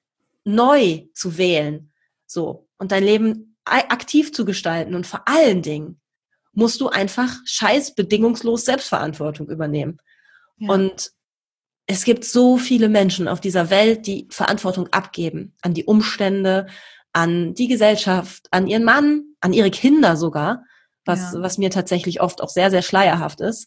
neu zu wählen, so, und dein Leben aktiv zu gestalten, und vor allen Dingen musst du einfach bedingungslos Selbstverantwortung übernehmen. Ja. Und es gibt so viele Menschen auf dieser Welt, die Verantwortung abgeben an die Umstände, an die Gesellschaft, an ihren Mann, an ihre Kinder sogar, was mir tatsächlich oft auch sehr, sehr schleierhaft ist,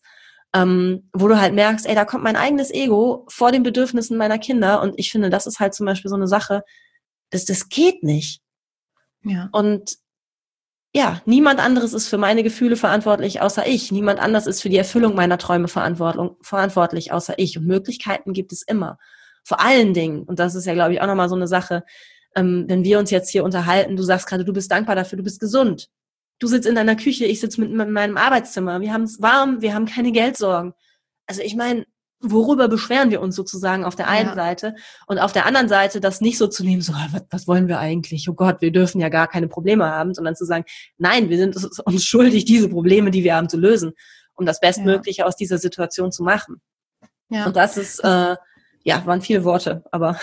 wo du halt merkst, ey, da kommt mein eigenes Ego vor den Bedürfnissen meiner Kinder, und ich finde, das ist halt zum Beispiel so eine Sache, das geht nicht. Ja. Und ja, niemand anderes ist für meine Gefühle verantwortlich außer ich. Niemand anders ist für die Erfüllung meiner Träume verantwortlich außer ich. Und Möglichkeiten gibt es immer. Vor allen Dingen, und das ist ja, glaube ich, auch nochmal so eine Sache, wenn wir uns jetzt hier unterhalten, du sagst gerade, du bist dankbar dafür, du bist gesund. Du sitzt in deiner Küche, ich sitze mit meinem Arbeitszimmer. Wir haben es warm, wir haben keine Geldsorgen. Also ich meine, worüber beschweren wir uns sozusagen auf der einen Seite, und auf der anderen Seite das nicht so zu nehmen, so, was wollen wir eigentlich? Oh Gott, wir dürfen ja gar keine Probleme haben, sondern zu sagen, nein, wir sind uns schuldig, diese Probleme, die wir haben, zu lösen, um das Bestmögliche aus dieser Situation zu machen. Ja. Und das ist, waren viele Worte, aber...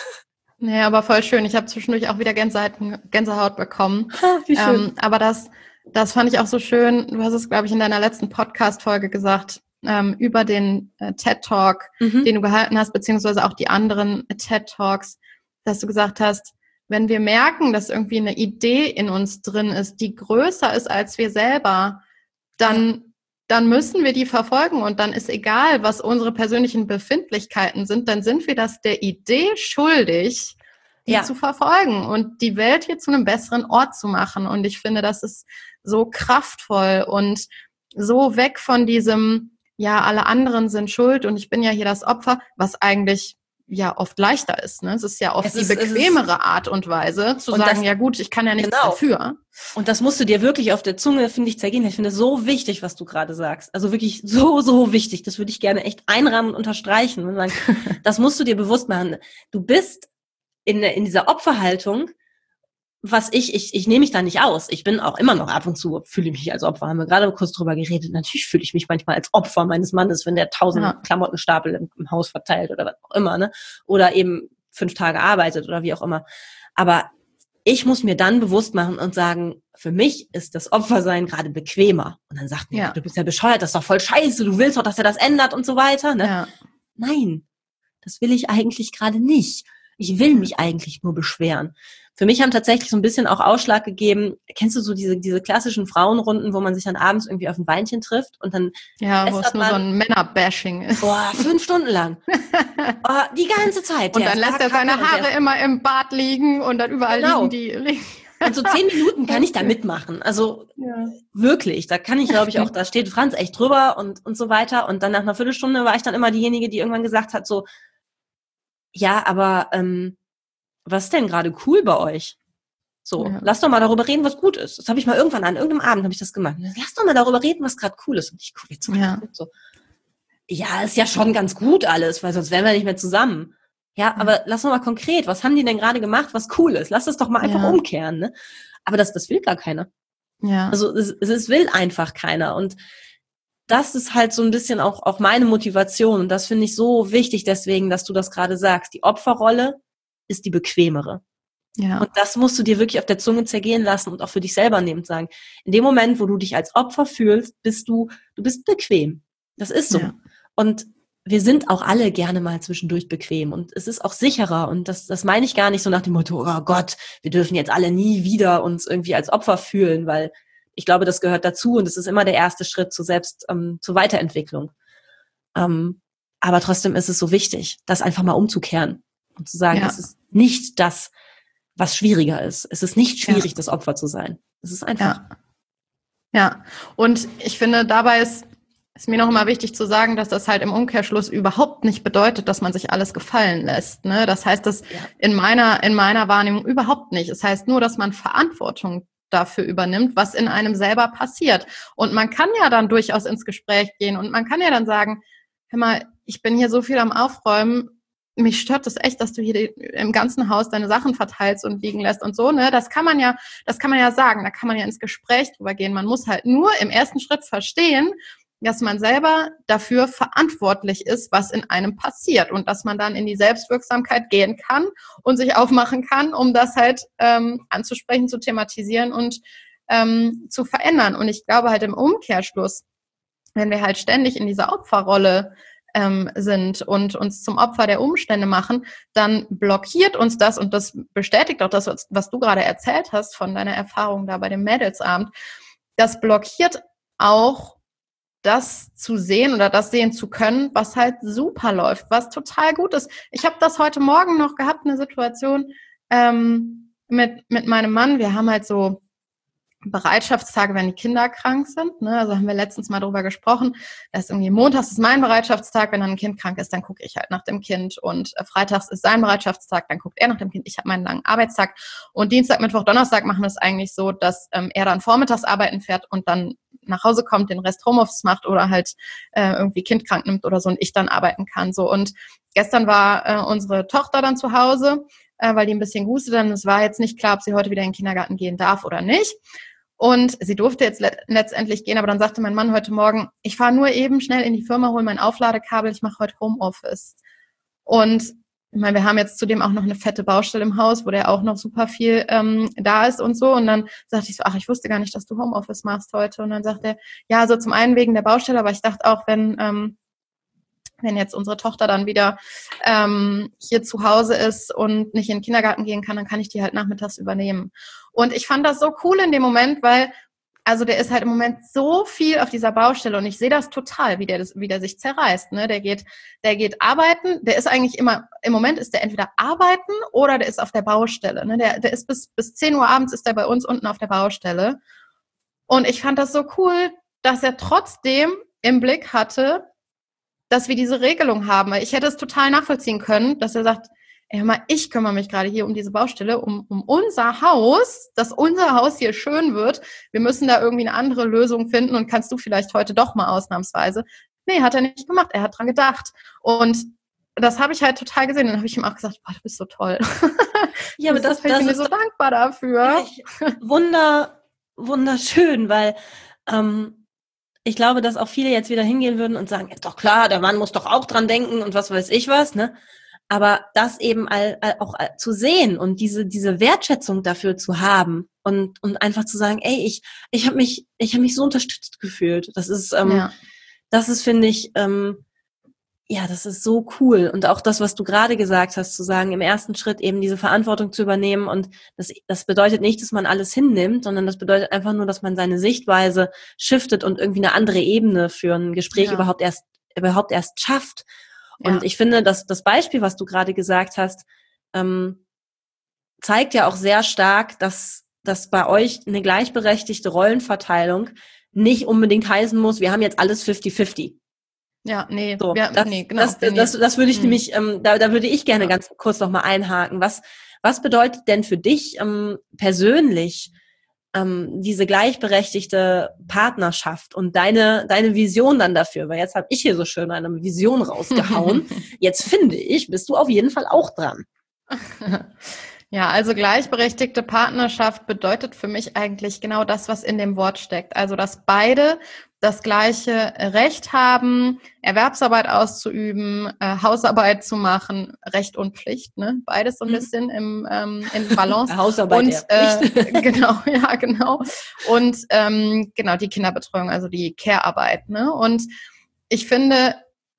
Ja, aber voll schön. Ich habe zwischendurch auch wieder Gänsehaut bekommen. Wie schön. Aber das fand ich auch so schön. Du hast es, glaube ich, in deiner letzten Podcast-Folge gesagt, über den TED-Talk, den du gehalten hast, beziehungsweise auch die anderen TED-Talks, dass du gesagt hast, wenn wir merken, dass irgendwie eine Idee in uns drin ist, die größer ist als wir selber, dann müssen wir die verfolgen, und dann ist egal, was unsere persönlichen Befindlichkeiten sind, dann sind wir das der Idee schuldig, die zu verfolgen und die Welt hier zu einem besseren Ort zu machen. Und ich finde, das ist so kraftvoll und so weg von diesem, alle anderen sind schuld und ich bin ja hier das Opfer, was eigentlich oft leichter ist. Ne? Es ist ja oft die bequemere Art und Weise, zu sagen, ja gut, ich kann ja nichts dafür. Und das musst du dir wirklich auf der Zunge, finde ich, zergehen. Ich finde es so wichtig, was du gerade sagst. Also wirklich so, so wichtig. Das würde ich gerne echt einrahmen und unterstreichen. Und sagen, das musst du dir bewusst machen. Du bist in dieser Opferhaltung, ich nehme mich da nicht aus. Ich bin auch immer noch ab und zu, fühle ich mich als Opfer. Haben wir gerade kurz drüber geredet. Natürlich fühle ich mich manchmal als Opfer meines Mannes, wenn der 1000 Klamottenstapel im Haus verteilt oder was auch immer, ne? Oder eben 5 Tage arbeitet oder wie auch immer. Aber ich muss mir dann bewusst machen und sagen, für mich ist das Opfersein gerade bequemer. Und dann sagt mir, du bist ja bescheuert, das ist doch voll scheiße, du willst doch, dass er das ändert und so weiter, ne? Ja. Nein, das will ich eigentlich gerade nicht. Ich will mich eigentlich nur beschweren. Für mich haben tatsächlich so ein bisschen auch Ausschlag gegeben, kennst du so diese klassischen Frauenrunden, wo man sich dann abends irgendwie auf ein Weinchen trifft und dann... Ja, wo es nur so ein Männerbashing ist. 5 Stunden lang. Die ganze Zeit. Und dann lässt er seine Haare immer im Bad liegen und dann überall liegen die... Und so 10 Minuten kann ich da mitmachen. Also wirklich, da kann ich, glaube ich, auch, da steht Franz echt drüber und so weiter. Und dann nach einer Viertelstunde war ich dann immer diejenige, die irgendwann gesagt hat, so, ja, aber was ist denn gerade cool bei euch? So, lass doch mal darüber reden, was gut ist. Das habe ich mal irgendwann an irgendeinem Abend habe ich das gemacht. Lass doch mal darüber reden, was gerade cool ist. Und ich gucke jetzt so, ist ja schon ganz gut alles, weil sonst wären wir nicht mehr zusammen. Ja, aber lass doch mal konkret, was haben die denn gerade gemacht, was cool ist? Lass das doch mal einfach umkehren, ne? Aber das will gar keiner. Ja. Also es will einfach keiner. Und das ist halt so ein bisschen auch meine Motivation. Und das finde ich so wichtig deswegen, dass du das gerade sagst. Die Opferrolle ist die bequemere. Ja. Und das musst du dir wirklich auf der Zunge zergehen lassen und auch für dich selber nehmen und sagen, in dem Moment, wo du dich als Opfer fühlst, du bist bequem. Das ist so. Ja. Und wir sind auch alle gerne mal zwischendurch bequem und es ist auch sicherer und das meine ich gar nicht so nach dem Motto, oh Gott, wir dürfen jetzt alle nie wieder uns irgendwie als Opfer fühlen, weil ich glaube, das gehört dazu und es ist immer der erste Schritt zur Weiterentwicklung. Aber trotzdem ist es so wichtig, das einfach mal umzukehren und zu sagen, es ist nicht das, was schwieriger ist. Es ist nicht schwierig, das Opfer zu sein. Es ist einfach. Ja, und ich finde, dabei ist mir noch immer wichtig zu sagen, dass das halt im Umkehrschluss überhaupt nicht bedeutet, dass man sich alles gefallen lässt. Ne? Das heißt das in meiner Wahrnehmung überhaupt nicht. Es heißt nur, dass man Verantwortung dafür übernimmt, was in einem selber passiert. Und man kann ja dann durchaus ins Gespräch gehen und man kann ja dann sagen, hör mal, ich bin hier so viel am Aufräumen, mich stört das echt, dass du hier im ganzen Haus deine Sachen verteilst und liegen lässt und so, ne? Das kann man ja sagen, da kann man ja ins Gespräch drüber gehen. Man muss halt nur im ersten Schritt verstehen, dass man selber dafür verantwortlich ist, was in einem passiert und dass man dann in die Selbstwirksamkeit gehen kann und sich aufmachen kann, um das halt anzusprechen, zu thematisieren und zu verändern. Und ich glaube halt im Umkehrschluss, wenn wir halt ständig in dieser Opferrolle sind und uns zum Opfer der Umstände machen, dann blockiert uns das und das bestätigt auch das, was du gerade erzählt hast von deiner Erfahrung da bei dem Mädelsabend. Das blockiert auch das zu sehen oder das sehen zu können, was halt super läuft, was total gut ist. Ich habe das heute Morgen noch gehabt, eine Situation mit meinem Mann. Wir haben halt so Bereitschaftstage, wenn die Kinder krank sind. Ne? Also haben wir letztens mal drüber gesprochen. Das ist irgendwie montags ist mein Bereitschaftstag, wenn dann ein Kind krank ist, dann gucke ich halt nach dem Kind. Und freitags ist sein Bereitschaftstag, dann guckt er nach dem Kind. Ich habe meinen langen Arbeitstag. Und Dienstag, Mittwoch, Donnerstag machen wir es eigentlich so, dass er dann vormittags arbeiten fährt und dann nach Hause kommt, den Rest Homeoffice macht oder halt irgendwie Kind krank nimmt oder so und ich dann arbeiten kann. So. Und gestern war unsere Tochter dann zu Hause, weil die ein bisschen gustet. Dann es war jetzt nicht klar, ob sie heute wieder in den Kindergarten gehen darf oder nicht. Und sie durfte jetzt letztendlich gehen, aber dann sagte mein Mann heute Morgen, ich fahre nur eben schnell in die Firma, hole mein Aufladekabel, ich mache heute Homeoffice. Und ich meine, wir haben jetzt zudem auch noch eine fette Baustelle im Haus, wo der auch noch super viel da ist und so. Und dann sagte ich so, ach, ich wusste gar nicht, dass du Homeoffice machst heute. Und dann sagt er, ja, also zum einen wegen der Baustelle, aber ich dachte auch, wenn jetzt unsere Tochter dann wieder hier zu Hause ist und nicht in den Kindergarten gehen kann, dann kann ich die halt nachmittags übernehmen. Und ich fand das so cool in dem Moment, weil also der ist halt im Moment so viel auf dieser Baustelle und ich sehe das total, wie der sich zerreißt. Ne? Der geht arbeiten, der ist eigentlich immer, im Moment ist der entweder arbeiten oder der ist auf der Baustelle. Ne? Der ist bis 10 Uhr abends ist der bei uns unten auf der Baustelle. Und ich fand das so cool, dass er trotzdem im Blick hatte, dass wir diese Regelung haben. Ich hätte es total nachvollziehen können, dass er sagt, ey, hör mal, ich kümmere mich gerade hier um diese Baustelle, um unser Haus, dass unser Haus hier schön wird. Wir müssen da irgendwie eine andere Lösung finden und kannst du vielleicht heute doch mal ausnahmsweise. Nee, hat er nicht gemacht. Er hat dran gedacht. Und das habe ich halt total gesehen. Dann habe ich ihm auch gesagt, boah, du bist so toll. Ja, aber das bin ich mir so dankbar dafür. Wunderschön, weil ich glaube, dass auch viele jetzt wieder hingehen würden und sagen, ist doch klar, der Mann muss doch auch dran denken und was weiß ich was, ne? Aber das eben auch zu sehen und diese Wertschätzung dafür zu haben und einfach zu sagen, ey, ich habe mich so unterstützt gefühlt. Das ist, finde ich, das ist so cool. Und auch das, was du gerade gesagt hast, zu sagen, im ersten Schritt eben diese Verantwortung zu übernehmen. Und das bedeutet nicht, dass man alles hinnimmt, sondern das bedeutet einfach nur, dass man seine Sichtweise shiftet und irgendwie eine andere Ebene für ein Gespräch überhaupt erst schafft. Und ich finde, dass das Beispiel, was du gerade gesagt hast, zeigt ja auch sehr stark, dass bei euch eine gleichberechtigte Rollenverteilung nicht unbedingt heißen muss, wir haben jetzt alles 50-50. Ja, nee. So, genau. Das würde ich nämlich, da würde ich gerne ganz kurz noch mal einhaken. Was bedeutet denn für dich persönlich diese gleichberechtigte Partnerschaft und deine Vision dann dafür? Weil jetzt habe ich hier so schön eine Vision rausgehauen. Jetzt finde ich, bist du auf jeden Fall auch dran. Ja, also gleichberechtigte Partnerschaft bedeutet für mich eigentlich genau das, was in dem Wort steckt. Also, dass beide das gleiche Recht haben, Erwerbsarbeit auszuüben, Hausarbeit zu machen, Recht und Pflicht, ne? Beides so ein bisschen in Balance. Hausarbeit, und genau. Und genau die Kinderbetreuung, also die Care-Arbeit, ne? Und ich finde,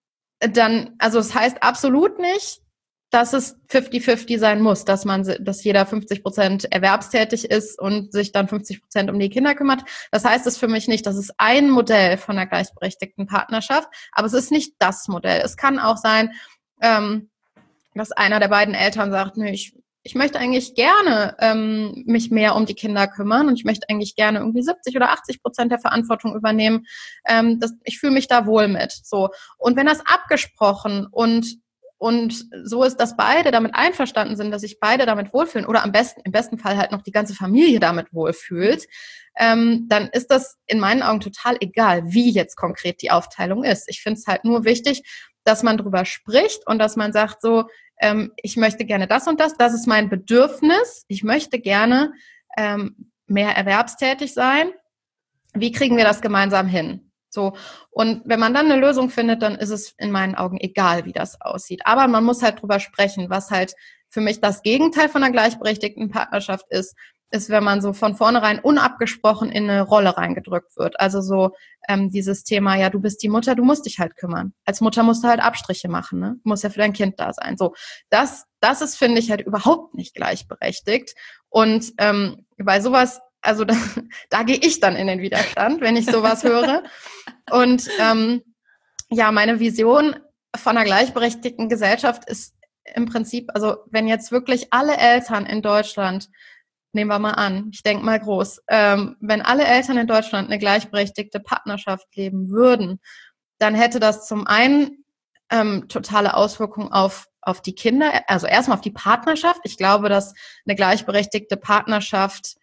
dann, also es heißt absolut nicht, dass es 50-50 sein muss, dass jeder 50% erwerbstätig ist und sich dann 50% um die Kinder kümmert. Das heißt es für mich nicht. Das ist ein Modell von einer gleichberechtigten Partnerschaft, aber es ist nicht das Modell. Es kann auch sein, dass einer der beiden Eltern sagt, nö, ich möchte eigentlich gerne mich mehr um die Kinder kümmern und ich möchte eigentlich gerne irgendwie 70 oder 80% der Verantwortung übernehmen. Ich fühle mich da wohl mit. So. Und wenn das abgesprochen und so ist, dass beide damit einverstanden sind, dass sich beide damit wohlfühlen oder im besten Fall halt noch die ganze Familie damit wohlfühlt, dann ist das in meinen Augen total egal, wie jetzt konkret die Aufteilung ist. Ich finde es halt nur wichtig, dass man drüber spricht und dass man sagt so, ich möchte gerne das und das ist mein Bedürfnis, ich möchte gerne mehr erwerbstätig sein. Wie kriegen wir das gemeinsam hin? So. Und wenn man dann eine Lösung findet, dann ist es in meinen Augen egal, wie das aussieht. Aber man muss halt drüber sprechen, was halt für mich das Gegenteil von einer gleichberechtigten Partnerschaft ist, wenn man so von vornherein unabgesprochen in eine Rolle reingedrückt wird. Also so dieses Thema, ja, du bist die Mutter, du musst dich halt kümmern. Als Mutter musst du halt Abstriche machen, ne? Du musst ja für dein Kind da sein. So, das ist, finde ich, halt überhaupt nicht gleichberechtigt. Und bei sowas, also da gehe ich dann in den Widerstand, wenn ich sowas höre. Und ja, meine Vision von einer gleichberechtigten Gesellschaft ist im Prinzip, also wenn jetzt wirklich alle Eltern in Deutschland, nehmen wir mal an, ich denke mal groß, wenn alle Eltern in Deutschland eine gleichberechtigte Partnerschaft leben würden, dann hätte das zum einen totale Auswirkungen auf die Kinder, also erstmal auf die Partnerschaft. Ich glaube, dass eine gleichberechtigte Partnerschaft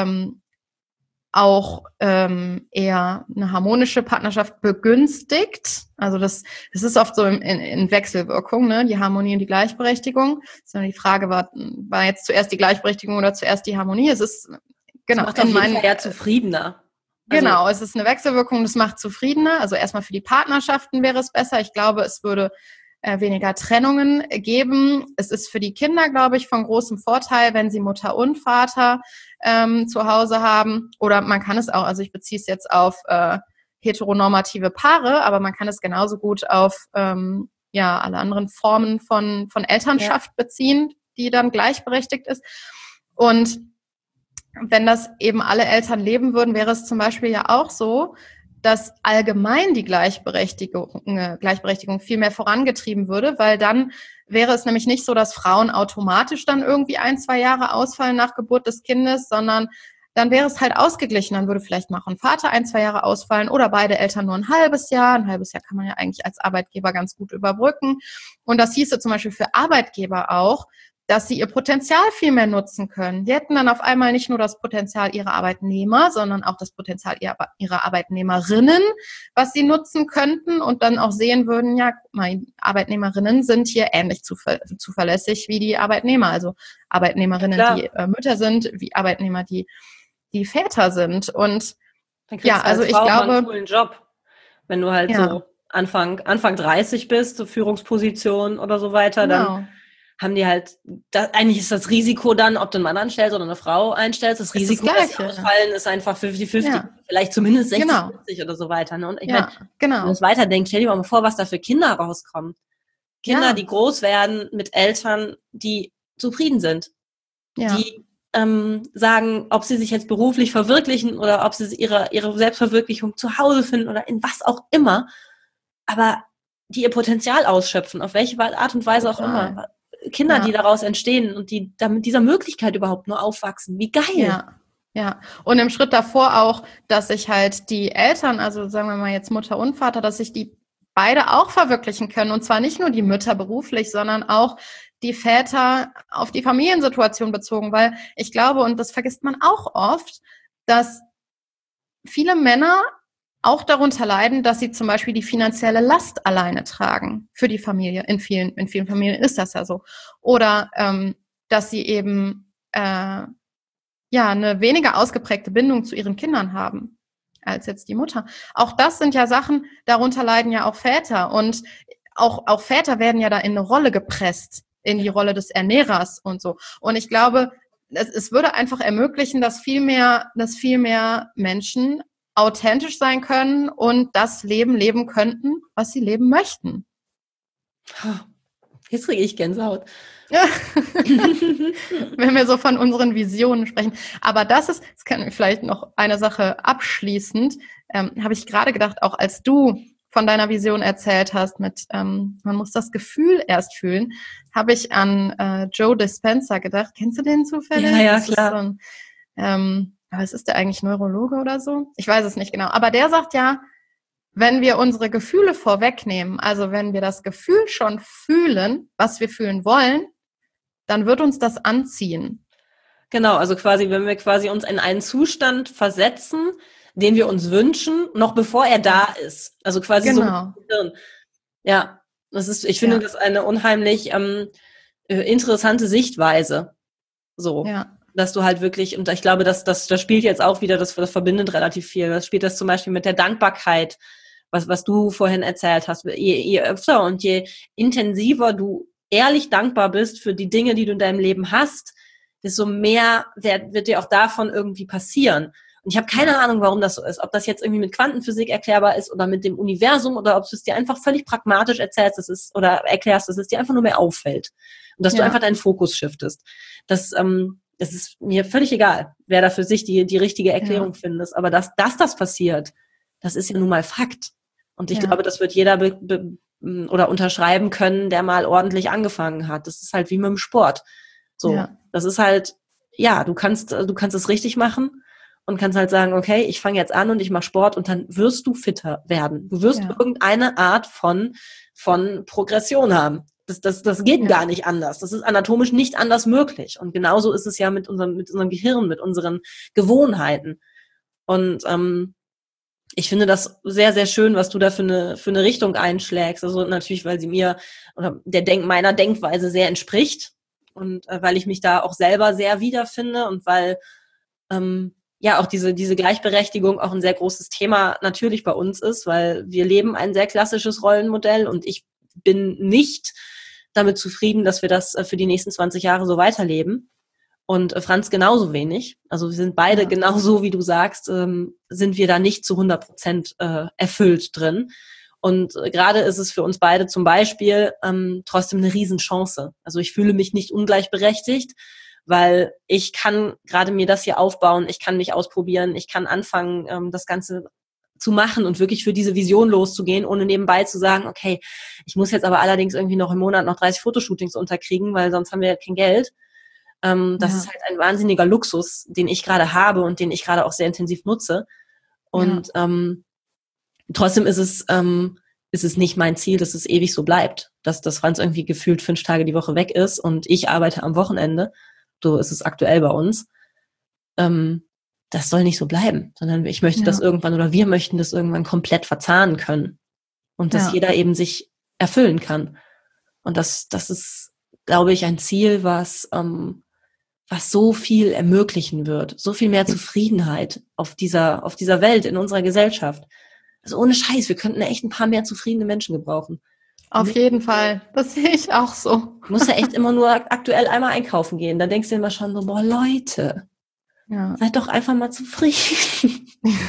auch eher eine harmonische Partnerschaft begünstigt. Also das ist oft so in Wechselwirkung, ne? Die Harmonie und die Gleichberechtigung. Die Frage war jetzt zuerst die Gleichberechtigung oder zuerst die Harmonie? Es ist genau das macht auf jeden Fall eher zufriedener. Genau, es ist eine Wechselwirkung, das macht zufriedener. Also erstmal für die Partnerschaften wäre es besser. Ich glaube, es würde weniger Trennungen geben. Es ist für die Kinder, glaube ich, von großem Vorteil, wenn sie Mutter und Vater zu Hause haben. Oder man kann es auch, also ich beziehe es jetzt auf heteronormative Paare, aber man kann es genauso gut auf ja alle anderen Formen von Elternschaft beziehen, die dann gleichberechtigt ist. Und wenn das eben alle Eltern leben würden, wäre es zum Beispiel ja auch so, dass allgemein die Gleichberechtigung viel mehr vorangetrieben würde, weil dann wäre es nämlich nicht so, dass Frauen automatisch dann irgendwie 1-2 Jahre ausfallen nach Geburt des Kindes, sondern dann wäre es halt ausgeglichen. Dann würde vielleicht mal ein Vater 1-2 Jahre ausfallen oder beide Eltern nur ein halbes Jahr. Ein halbes Jahr kann man ja eigentlich als Arbeitgeber ganz gut überbrücken. Und das hieße zum Beispiel für Arbeitgeber auch, dass sie ihr Potenzial viel mehr nutzen können. Die hätten dann auf einmal nicht nur das Potenzial ihrer Arbeitnehmer, sondern auch das Potenzial ihrer Arbeitnehmerinnen, was sie nutzen könnten und dann auch sehen würden, ja, guck mal, Arbeitnehmerinnen sind hier ähnlich zuverlässig wie die Arbeitnehmer. Also Arbeitnehmerinnen, die Mütter sind, wie Arbeitnehmer, die Väter sind. Und dann kriegst ja, also ich Frau glaube, einen coolen Job, wenn du halt so Anfang 30 bist, so Führungsposition oder so weiter, dann haben die halt, eigentlich ist das Risiko dann, ob du einen Mann anstellst oder eine Frau einstellst, das Risiko, dass sie ausfallen, ist einfach 50-50, vielleicht zumindest 60-40 oder so weiter. Ne? Und ich meine, wenn du es weiterdenkst, stell dir mal vor, was da für Kinder rauskommen. Kinder, die groß werden mit Eltern, die zufrieden sind, die sagen, ob sie sich jetzt beruflich verwirklichen oder ob sie ihre Selbstverwirklichung zu Hause finden oder in was auch immer, aber die ihr Potenzial ausschöpfen, auf welche Art und Weise auch immer. Kinder, die daraus entstehen und die da mit dieser Möglichkeit überhaupt nur aufwachsen. Wie geil! Ja. Und im Schritt davor auch, dass sich halt die Eltern, also sagen wir mal jetzt Mutter und Vater, dass sich die beide auch verwirklichen können. Und zwar nicht nur die Mütter beruflich, sondern auch die Väter auf die Familiensituation bezogen. Weil ich glaube, und das vergisst man auch oft, dass viele Männer auch darunter leiden, dass sie zum Beispiel die finanzielle Last alleine tragen für die Familie. In vielen Familien ist das ja so. Oder dass sie eben eine weniger ausgeprägte Bindung zu ihren Kindern haben als jetzt die Mutter. Auch das sind ja Sachen, darunter leiden ja auch Väter. Und auch Väter werden ja da in eine Rolle gepresst, in die Rolle des Ernährers und so. Und ich glaube, es würde einfach ermöglichen, dass viel mehr Menschen authentisch sein können und das Leben leben könnten, was sie leben möchten. Jetzt kriege ich Gänsehaut. Wenn wir so von unseren Visionen sprechen. Aber das kann vielleicht noch eine Sache abschließend, habe ich gerade gedacht, auch als du von deiner Vision erzählt hast mit, man muss das Gefühl erst fühlen, habe ich an Joe Dispenza gedacht. Kennst du den zufällig? Ja, das klar. Ist so ein, was ist der eigentlich, Neurologe oder so? Ich weiß es nicht genau. Aber der sagt ja, wenn wir unsere Gefühle vorwegnehmen, also wenn wir das Gefühl schon fühlen, was wir fühlen wollen, dann wird uns das anziehen. Genau, also quasi, wenn wir quasi uns in einen Zustand versetzen, den wir uns wünschen, noch bevor er da ist. Also quasi genau. So Gehirn. Ja, ich finde das eine unheimlich interessante Sichtweise. So, dass du halt wirklich, und ich glaube, das spielt jetzt auch wieder, das verbindet relativ viel. Das spielt das zum Beispiel mit der Dankbarkeit, was du vorhin erzählt hast. Je öfter und je intensiver du ehrlich dankbar bist für die Dinge, die du in deinem Leben hast, desto mehr wird dir auch davon irgendwie passieren. Und ich habe keine Ahnung, warum das so ist. Ob das jetzt irgendwie mit Quantenphysik erklärbar ist oder mit dem Universum oder ob du es dir einfach völlig pragmatisch erzählst, oder erklärst, dass es dir einfach nur mehr auffällt. Und dass du einfach deinen Fokus shiftest. Das ist mir völlig egal, wer da für sich die richtige Erklärung findet. Aber dass das passiert, das ist ja nun mal Fakt. Und ich glaube, das wird jeder oder unterschreiben können, der mal ordentlich angefangen hat. Das ist halt wie mit dem Sport. So, das ist halt, du kannst es richtig machen und kannst halt sagen, okay, ich fange jetzt an und ich mache Sport und dann wirst du fitter werden. Du wirst irgendeine Art von Progression haben. Das geht gar nicht anders. Das ist anatomisch nicht anders möglich. Und genauso ist es ja mit unserem Gehirn, mit unseren Gewohnheiten. Und ich finde das sehr, sehr schön, was du da für eine Richtung einschlägst. Also natürlich, weil sie mir oder meiner Denkweise sehr entspricht und weil ich mich da auch selber sehr wiederfinde und weil auch diese Gleichberechtigung auch ein sehr großes Thema natürlich bei uns ist, weil wir leben ein sehr klassisches Rollenmodell und ich bin nicht damit zufrieden, dass wir das für die nächsten 20 Jahre so weiterleben. Und Franz genauso wenig. Also wir sind beide genauso, wie du sagst, sind wir da nicht zu 100% erfüllt drin. Und gerade ist es für uns beide zum Beispiel trotzdem eine Riesenchance. Also ich fühle mich nicht ungleichberechtigt, weil ich kann gerade mir das hier aufbauen, ich kann mich ausprobieren, ich kann anfangen, das Ganze zu machen und wirklich für diese Vision loszugehen, ohne nebenbei zu sagen, okay, ich muss jetzt aber allerdings irgendwie noch im Monat noch 30 Fotoshootings unterkriegen, weil sonst haben wir kein Geld. Das ist halt ein wahnsinniger Luxus, den ich gerade habe und den ich gerade auch sehr intensiv nutze. Und trotzdem ist es nicht mein Ziel, dass es ewig so bleibt, dass Franz irgendwie gefühlt 5 Tage die Woche weg ist und ich arbeite am Wochenende. So ist es aktuell bei uns. Das soll nicht so bleiben, sondern ich möchte das irgendwann oder wir möchten das irgendwann komplett verzahnen können und dass jeder eben sich erfüllen kann. Und das ist, glaube ich, ein Ziel, was so viel ermöglichen wird, so viel mehr Zufriedenheit auf dieser Welt, in unserer Gesellschaft. Also ohne Scheiß, wir könnten echt ein paar mehr zufriedene Menschen gebrauchen. Auf jeden Fall, das sehe ich auch so. Du musst ja echt immer nur aktuell einmal einkaufen gehen, dann denkst du immer schon so, boah Leute, seid doch einfach mal zufrieden.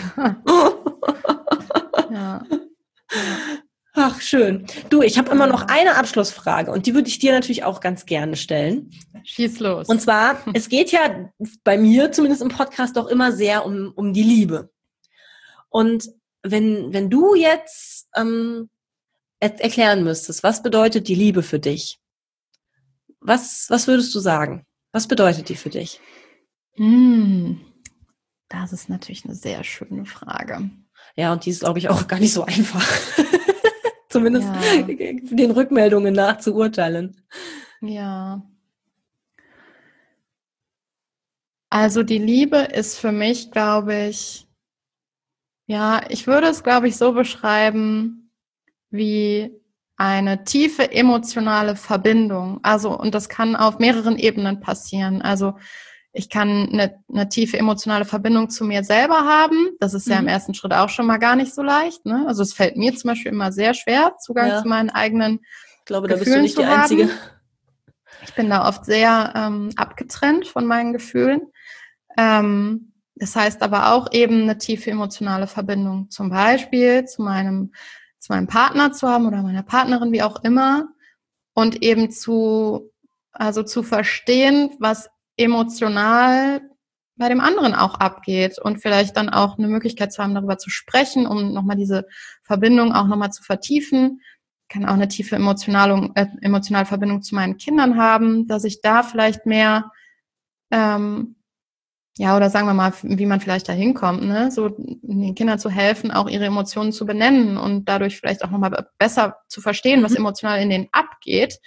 Ja. Ach, schön. Du, ich habe immer noch eine Abschlussfrage und die würde ich dir natürlich auch ganz gerne stellen. Schieß los. Und zwar, es geht ja bei mir, zumindest im Podcast, doch immer sehr um die Liebe. Und wenn du jetzt erklären müsstest, was bedeutet die Liebe für dich? Was würdest du sagen? Was bedeutet die für dich? Das ist natürlich eine sehr schöne Frage. Ja, und die ist, glaube ich, auch gar nicht so einfach. Zumindest den Rückmeldungen nach zu urteilen. Ja. Also die Liebe ist für mich, glaube ich, ich würde es, glaube ich, so beschreiben wie eine tiefe emotionale Verbindung. Also, und das kann auf mehreren Ebenen passieren. Also ich kann eine tiefe emotionale Verbindung zu mir selber haben. Das ist ja im ersten Schritt auch schon mal gar nicht so leicht. Ne? Also es fällt mir zum Beispiel immer sehr schwer, Zugang zu meinen eigenen Gefühlen zu haben. Ich glaube, da bist du nicht die Einzige. Ich bin da oft sehr abgetrennt von meinen Gefühlen. Das heißt aber auch eben eine tiefe emotionale Verbindung, zum Beispiel zu meinem Partner zu haben oder meiner Partnerin, wie auch immer. und eben zu verstehen, was emotional bei dem anderen auch abgeht und vielleicht dann auch eine Möglichkeit zu haben, darüber zu sprechen, um nochmal diese Verbindung auch nochmal zu vertiefen. Ich kann auch eine tiefe emotionale Verbindung zu meinen Kindern haben, dass ich da vielleicht mehr, oder sagen wir mal, wie man vielleicht da hinkommt, ne? So den Kindern zu helfen, auch ihre Emotionen zu benennen und dadurch vielleicht auch nochmal besser zu verstehen, was emotional in denen abgeht.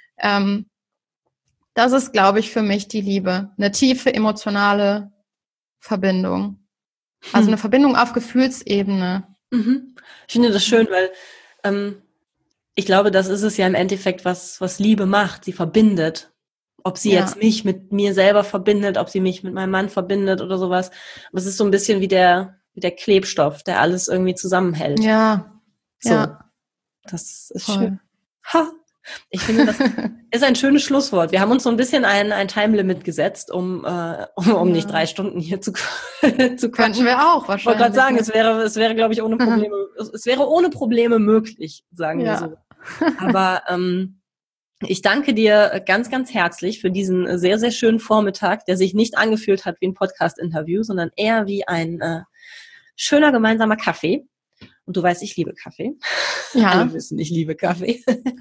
Das ist, glaube ich, für mich die Liebe. Eine tiefe emotionale Verbindung. Also eine Verbindung auf Gefühlsebene. Ich finde das schön, weil ich glaube, das ist es ja im Endeffekt, was Liebe macht. Sie verbindet. Ob sie jetzt mich mit mir selber verbindet, ob sie mich mit meinem Mann verbindet oder sowas. Aber es ist so ein bisschen wie der Klebstoff, der alles irgendwie zusammenhält. Ja. So. Ja. Das ist schön. Ha. Ich finde, das ist ein schönes Schlusswort. Wir haben uns so ein bisschen ein Time-Limit gesetzt, um nicht 3 Stunden hier zu quatschen. Könnten wir auch wahrscheinlich. Ich wollte gerade sagen, es wäre, glaube ich, ohne Probleme, es wäre ohne Probleme möglich, sagen wir so. Aber ich danke dir ganz, ganz herzlich für diesen sehr, sehr schönen Vormittag, der sich nicht angefühlt hat wie ein Podcast-Interview, sondern eher wie ein schöner gemeinsamer Kaffee. Und du weißt, ich liebe Kaffee. Ja. Alle wissen, ich liebe Kaffee.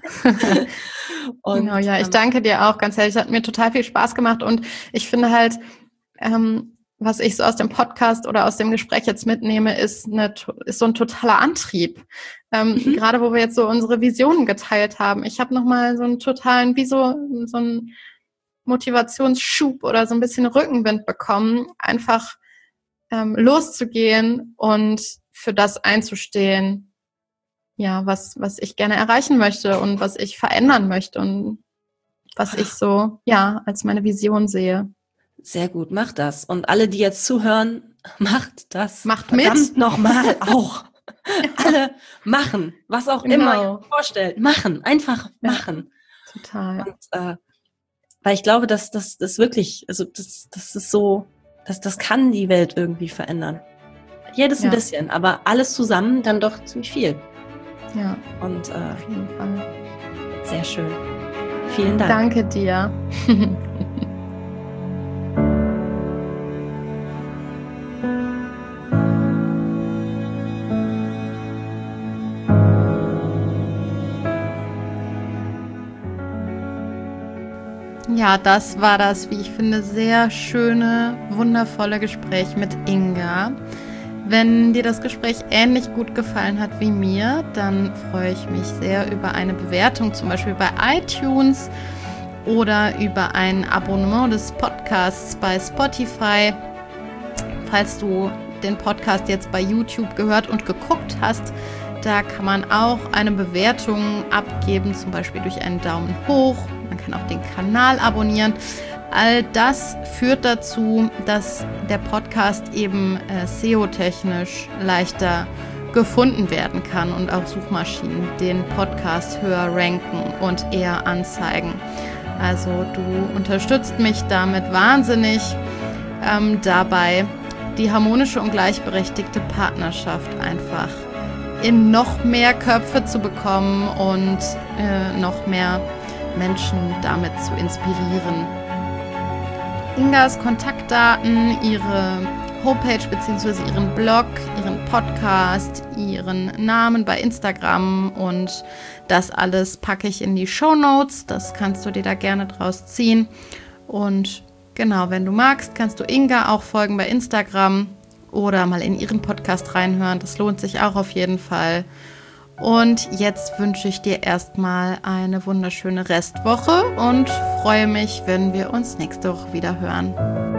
Und, genau, ja, ich danke dir auch ganz ehrlich. Es hat mir total viel Spaß gemacht und ich finde halt, was ich so aus dem Podcast oder aus dem Gespräch jetzt mitnehme, ist so ein totaler Antrieb. Gerade wo wir jetzt so unsere Visionen geteilt haben. Ich habe nochmal so einen totalen, wie so einen Motivationsschub oder so ein bisschen Rückenwind bekommen, einfach loszugehen und für das einzustehen, ja, was ich gerne erreichen möchte und was ich verändern möchte und was ich so, als meine Vision sehe. Sehr gut, macht das. Und alle, die jetzt zuhören, macht das. Macht mit. Nochmal auch. Alle machen, was auch immer ihr euch vorstellt. Machen, einfach machen. Total. Und, weil ich glaube, dass das wirklich, also das ist so, das kann die Welt irgendwie verändern. Jedes ein bisschen, aber alles zusammen dann doch ziemlich viel. Ja. Und auf jeden Fall. Sehr schön. Vielen Dank. Danke dir. Ja, das war das, wie ich finde, sehr schöne, wundervolle Gespräch mit Inga. Wenn dir das Gespräch ähnlich gut gefallen hat wie mir, dann freue ich mich sehr über eine Bewertung, zum Beispiel bei iTunes oder über ein Abonnement des Podcasts bei Spotify. Falls du den Podcast jetzt bei YouTube gehört und geguckt hast, da kann man auch eine Bewertung abgeben, zum Beispiel durch einen Daumen hoch. Man kann auch den Kanal abonnieren. All das führt dazu, dass der Podcast eben SEO-technisch leichter gefunden werden kann und auch Suchmaschinen den Podcast höher ranken und eher anzeigen. Also du unterstützt mich damit wahnsinnig dabei, die harmonische und gleichberechtigte Partnerschaft einfach in noch mehr Köpfe zu bekommen und noch mehr Menschen damit zu inspirieren. Ingas Kontaktdaten, ihre Homepage bzw. ihren Blog, ihren Podcast, ihren Namen bei Instagram und das alles packe ich in die Shownotes. Das kannst du dir da gerne draus ziehen. Und genau, wenn du magst, kannst du Inga auch folgen bei Instagram oder mal in ihren Podcast reinhören. Das lohnt sich auch auf jeden Fall. Und jetzt wünsche ich dir erstmal eine wunderschöne Restwoche und freue mich, wenn wir uns nächste Woche wieder hören.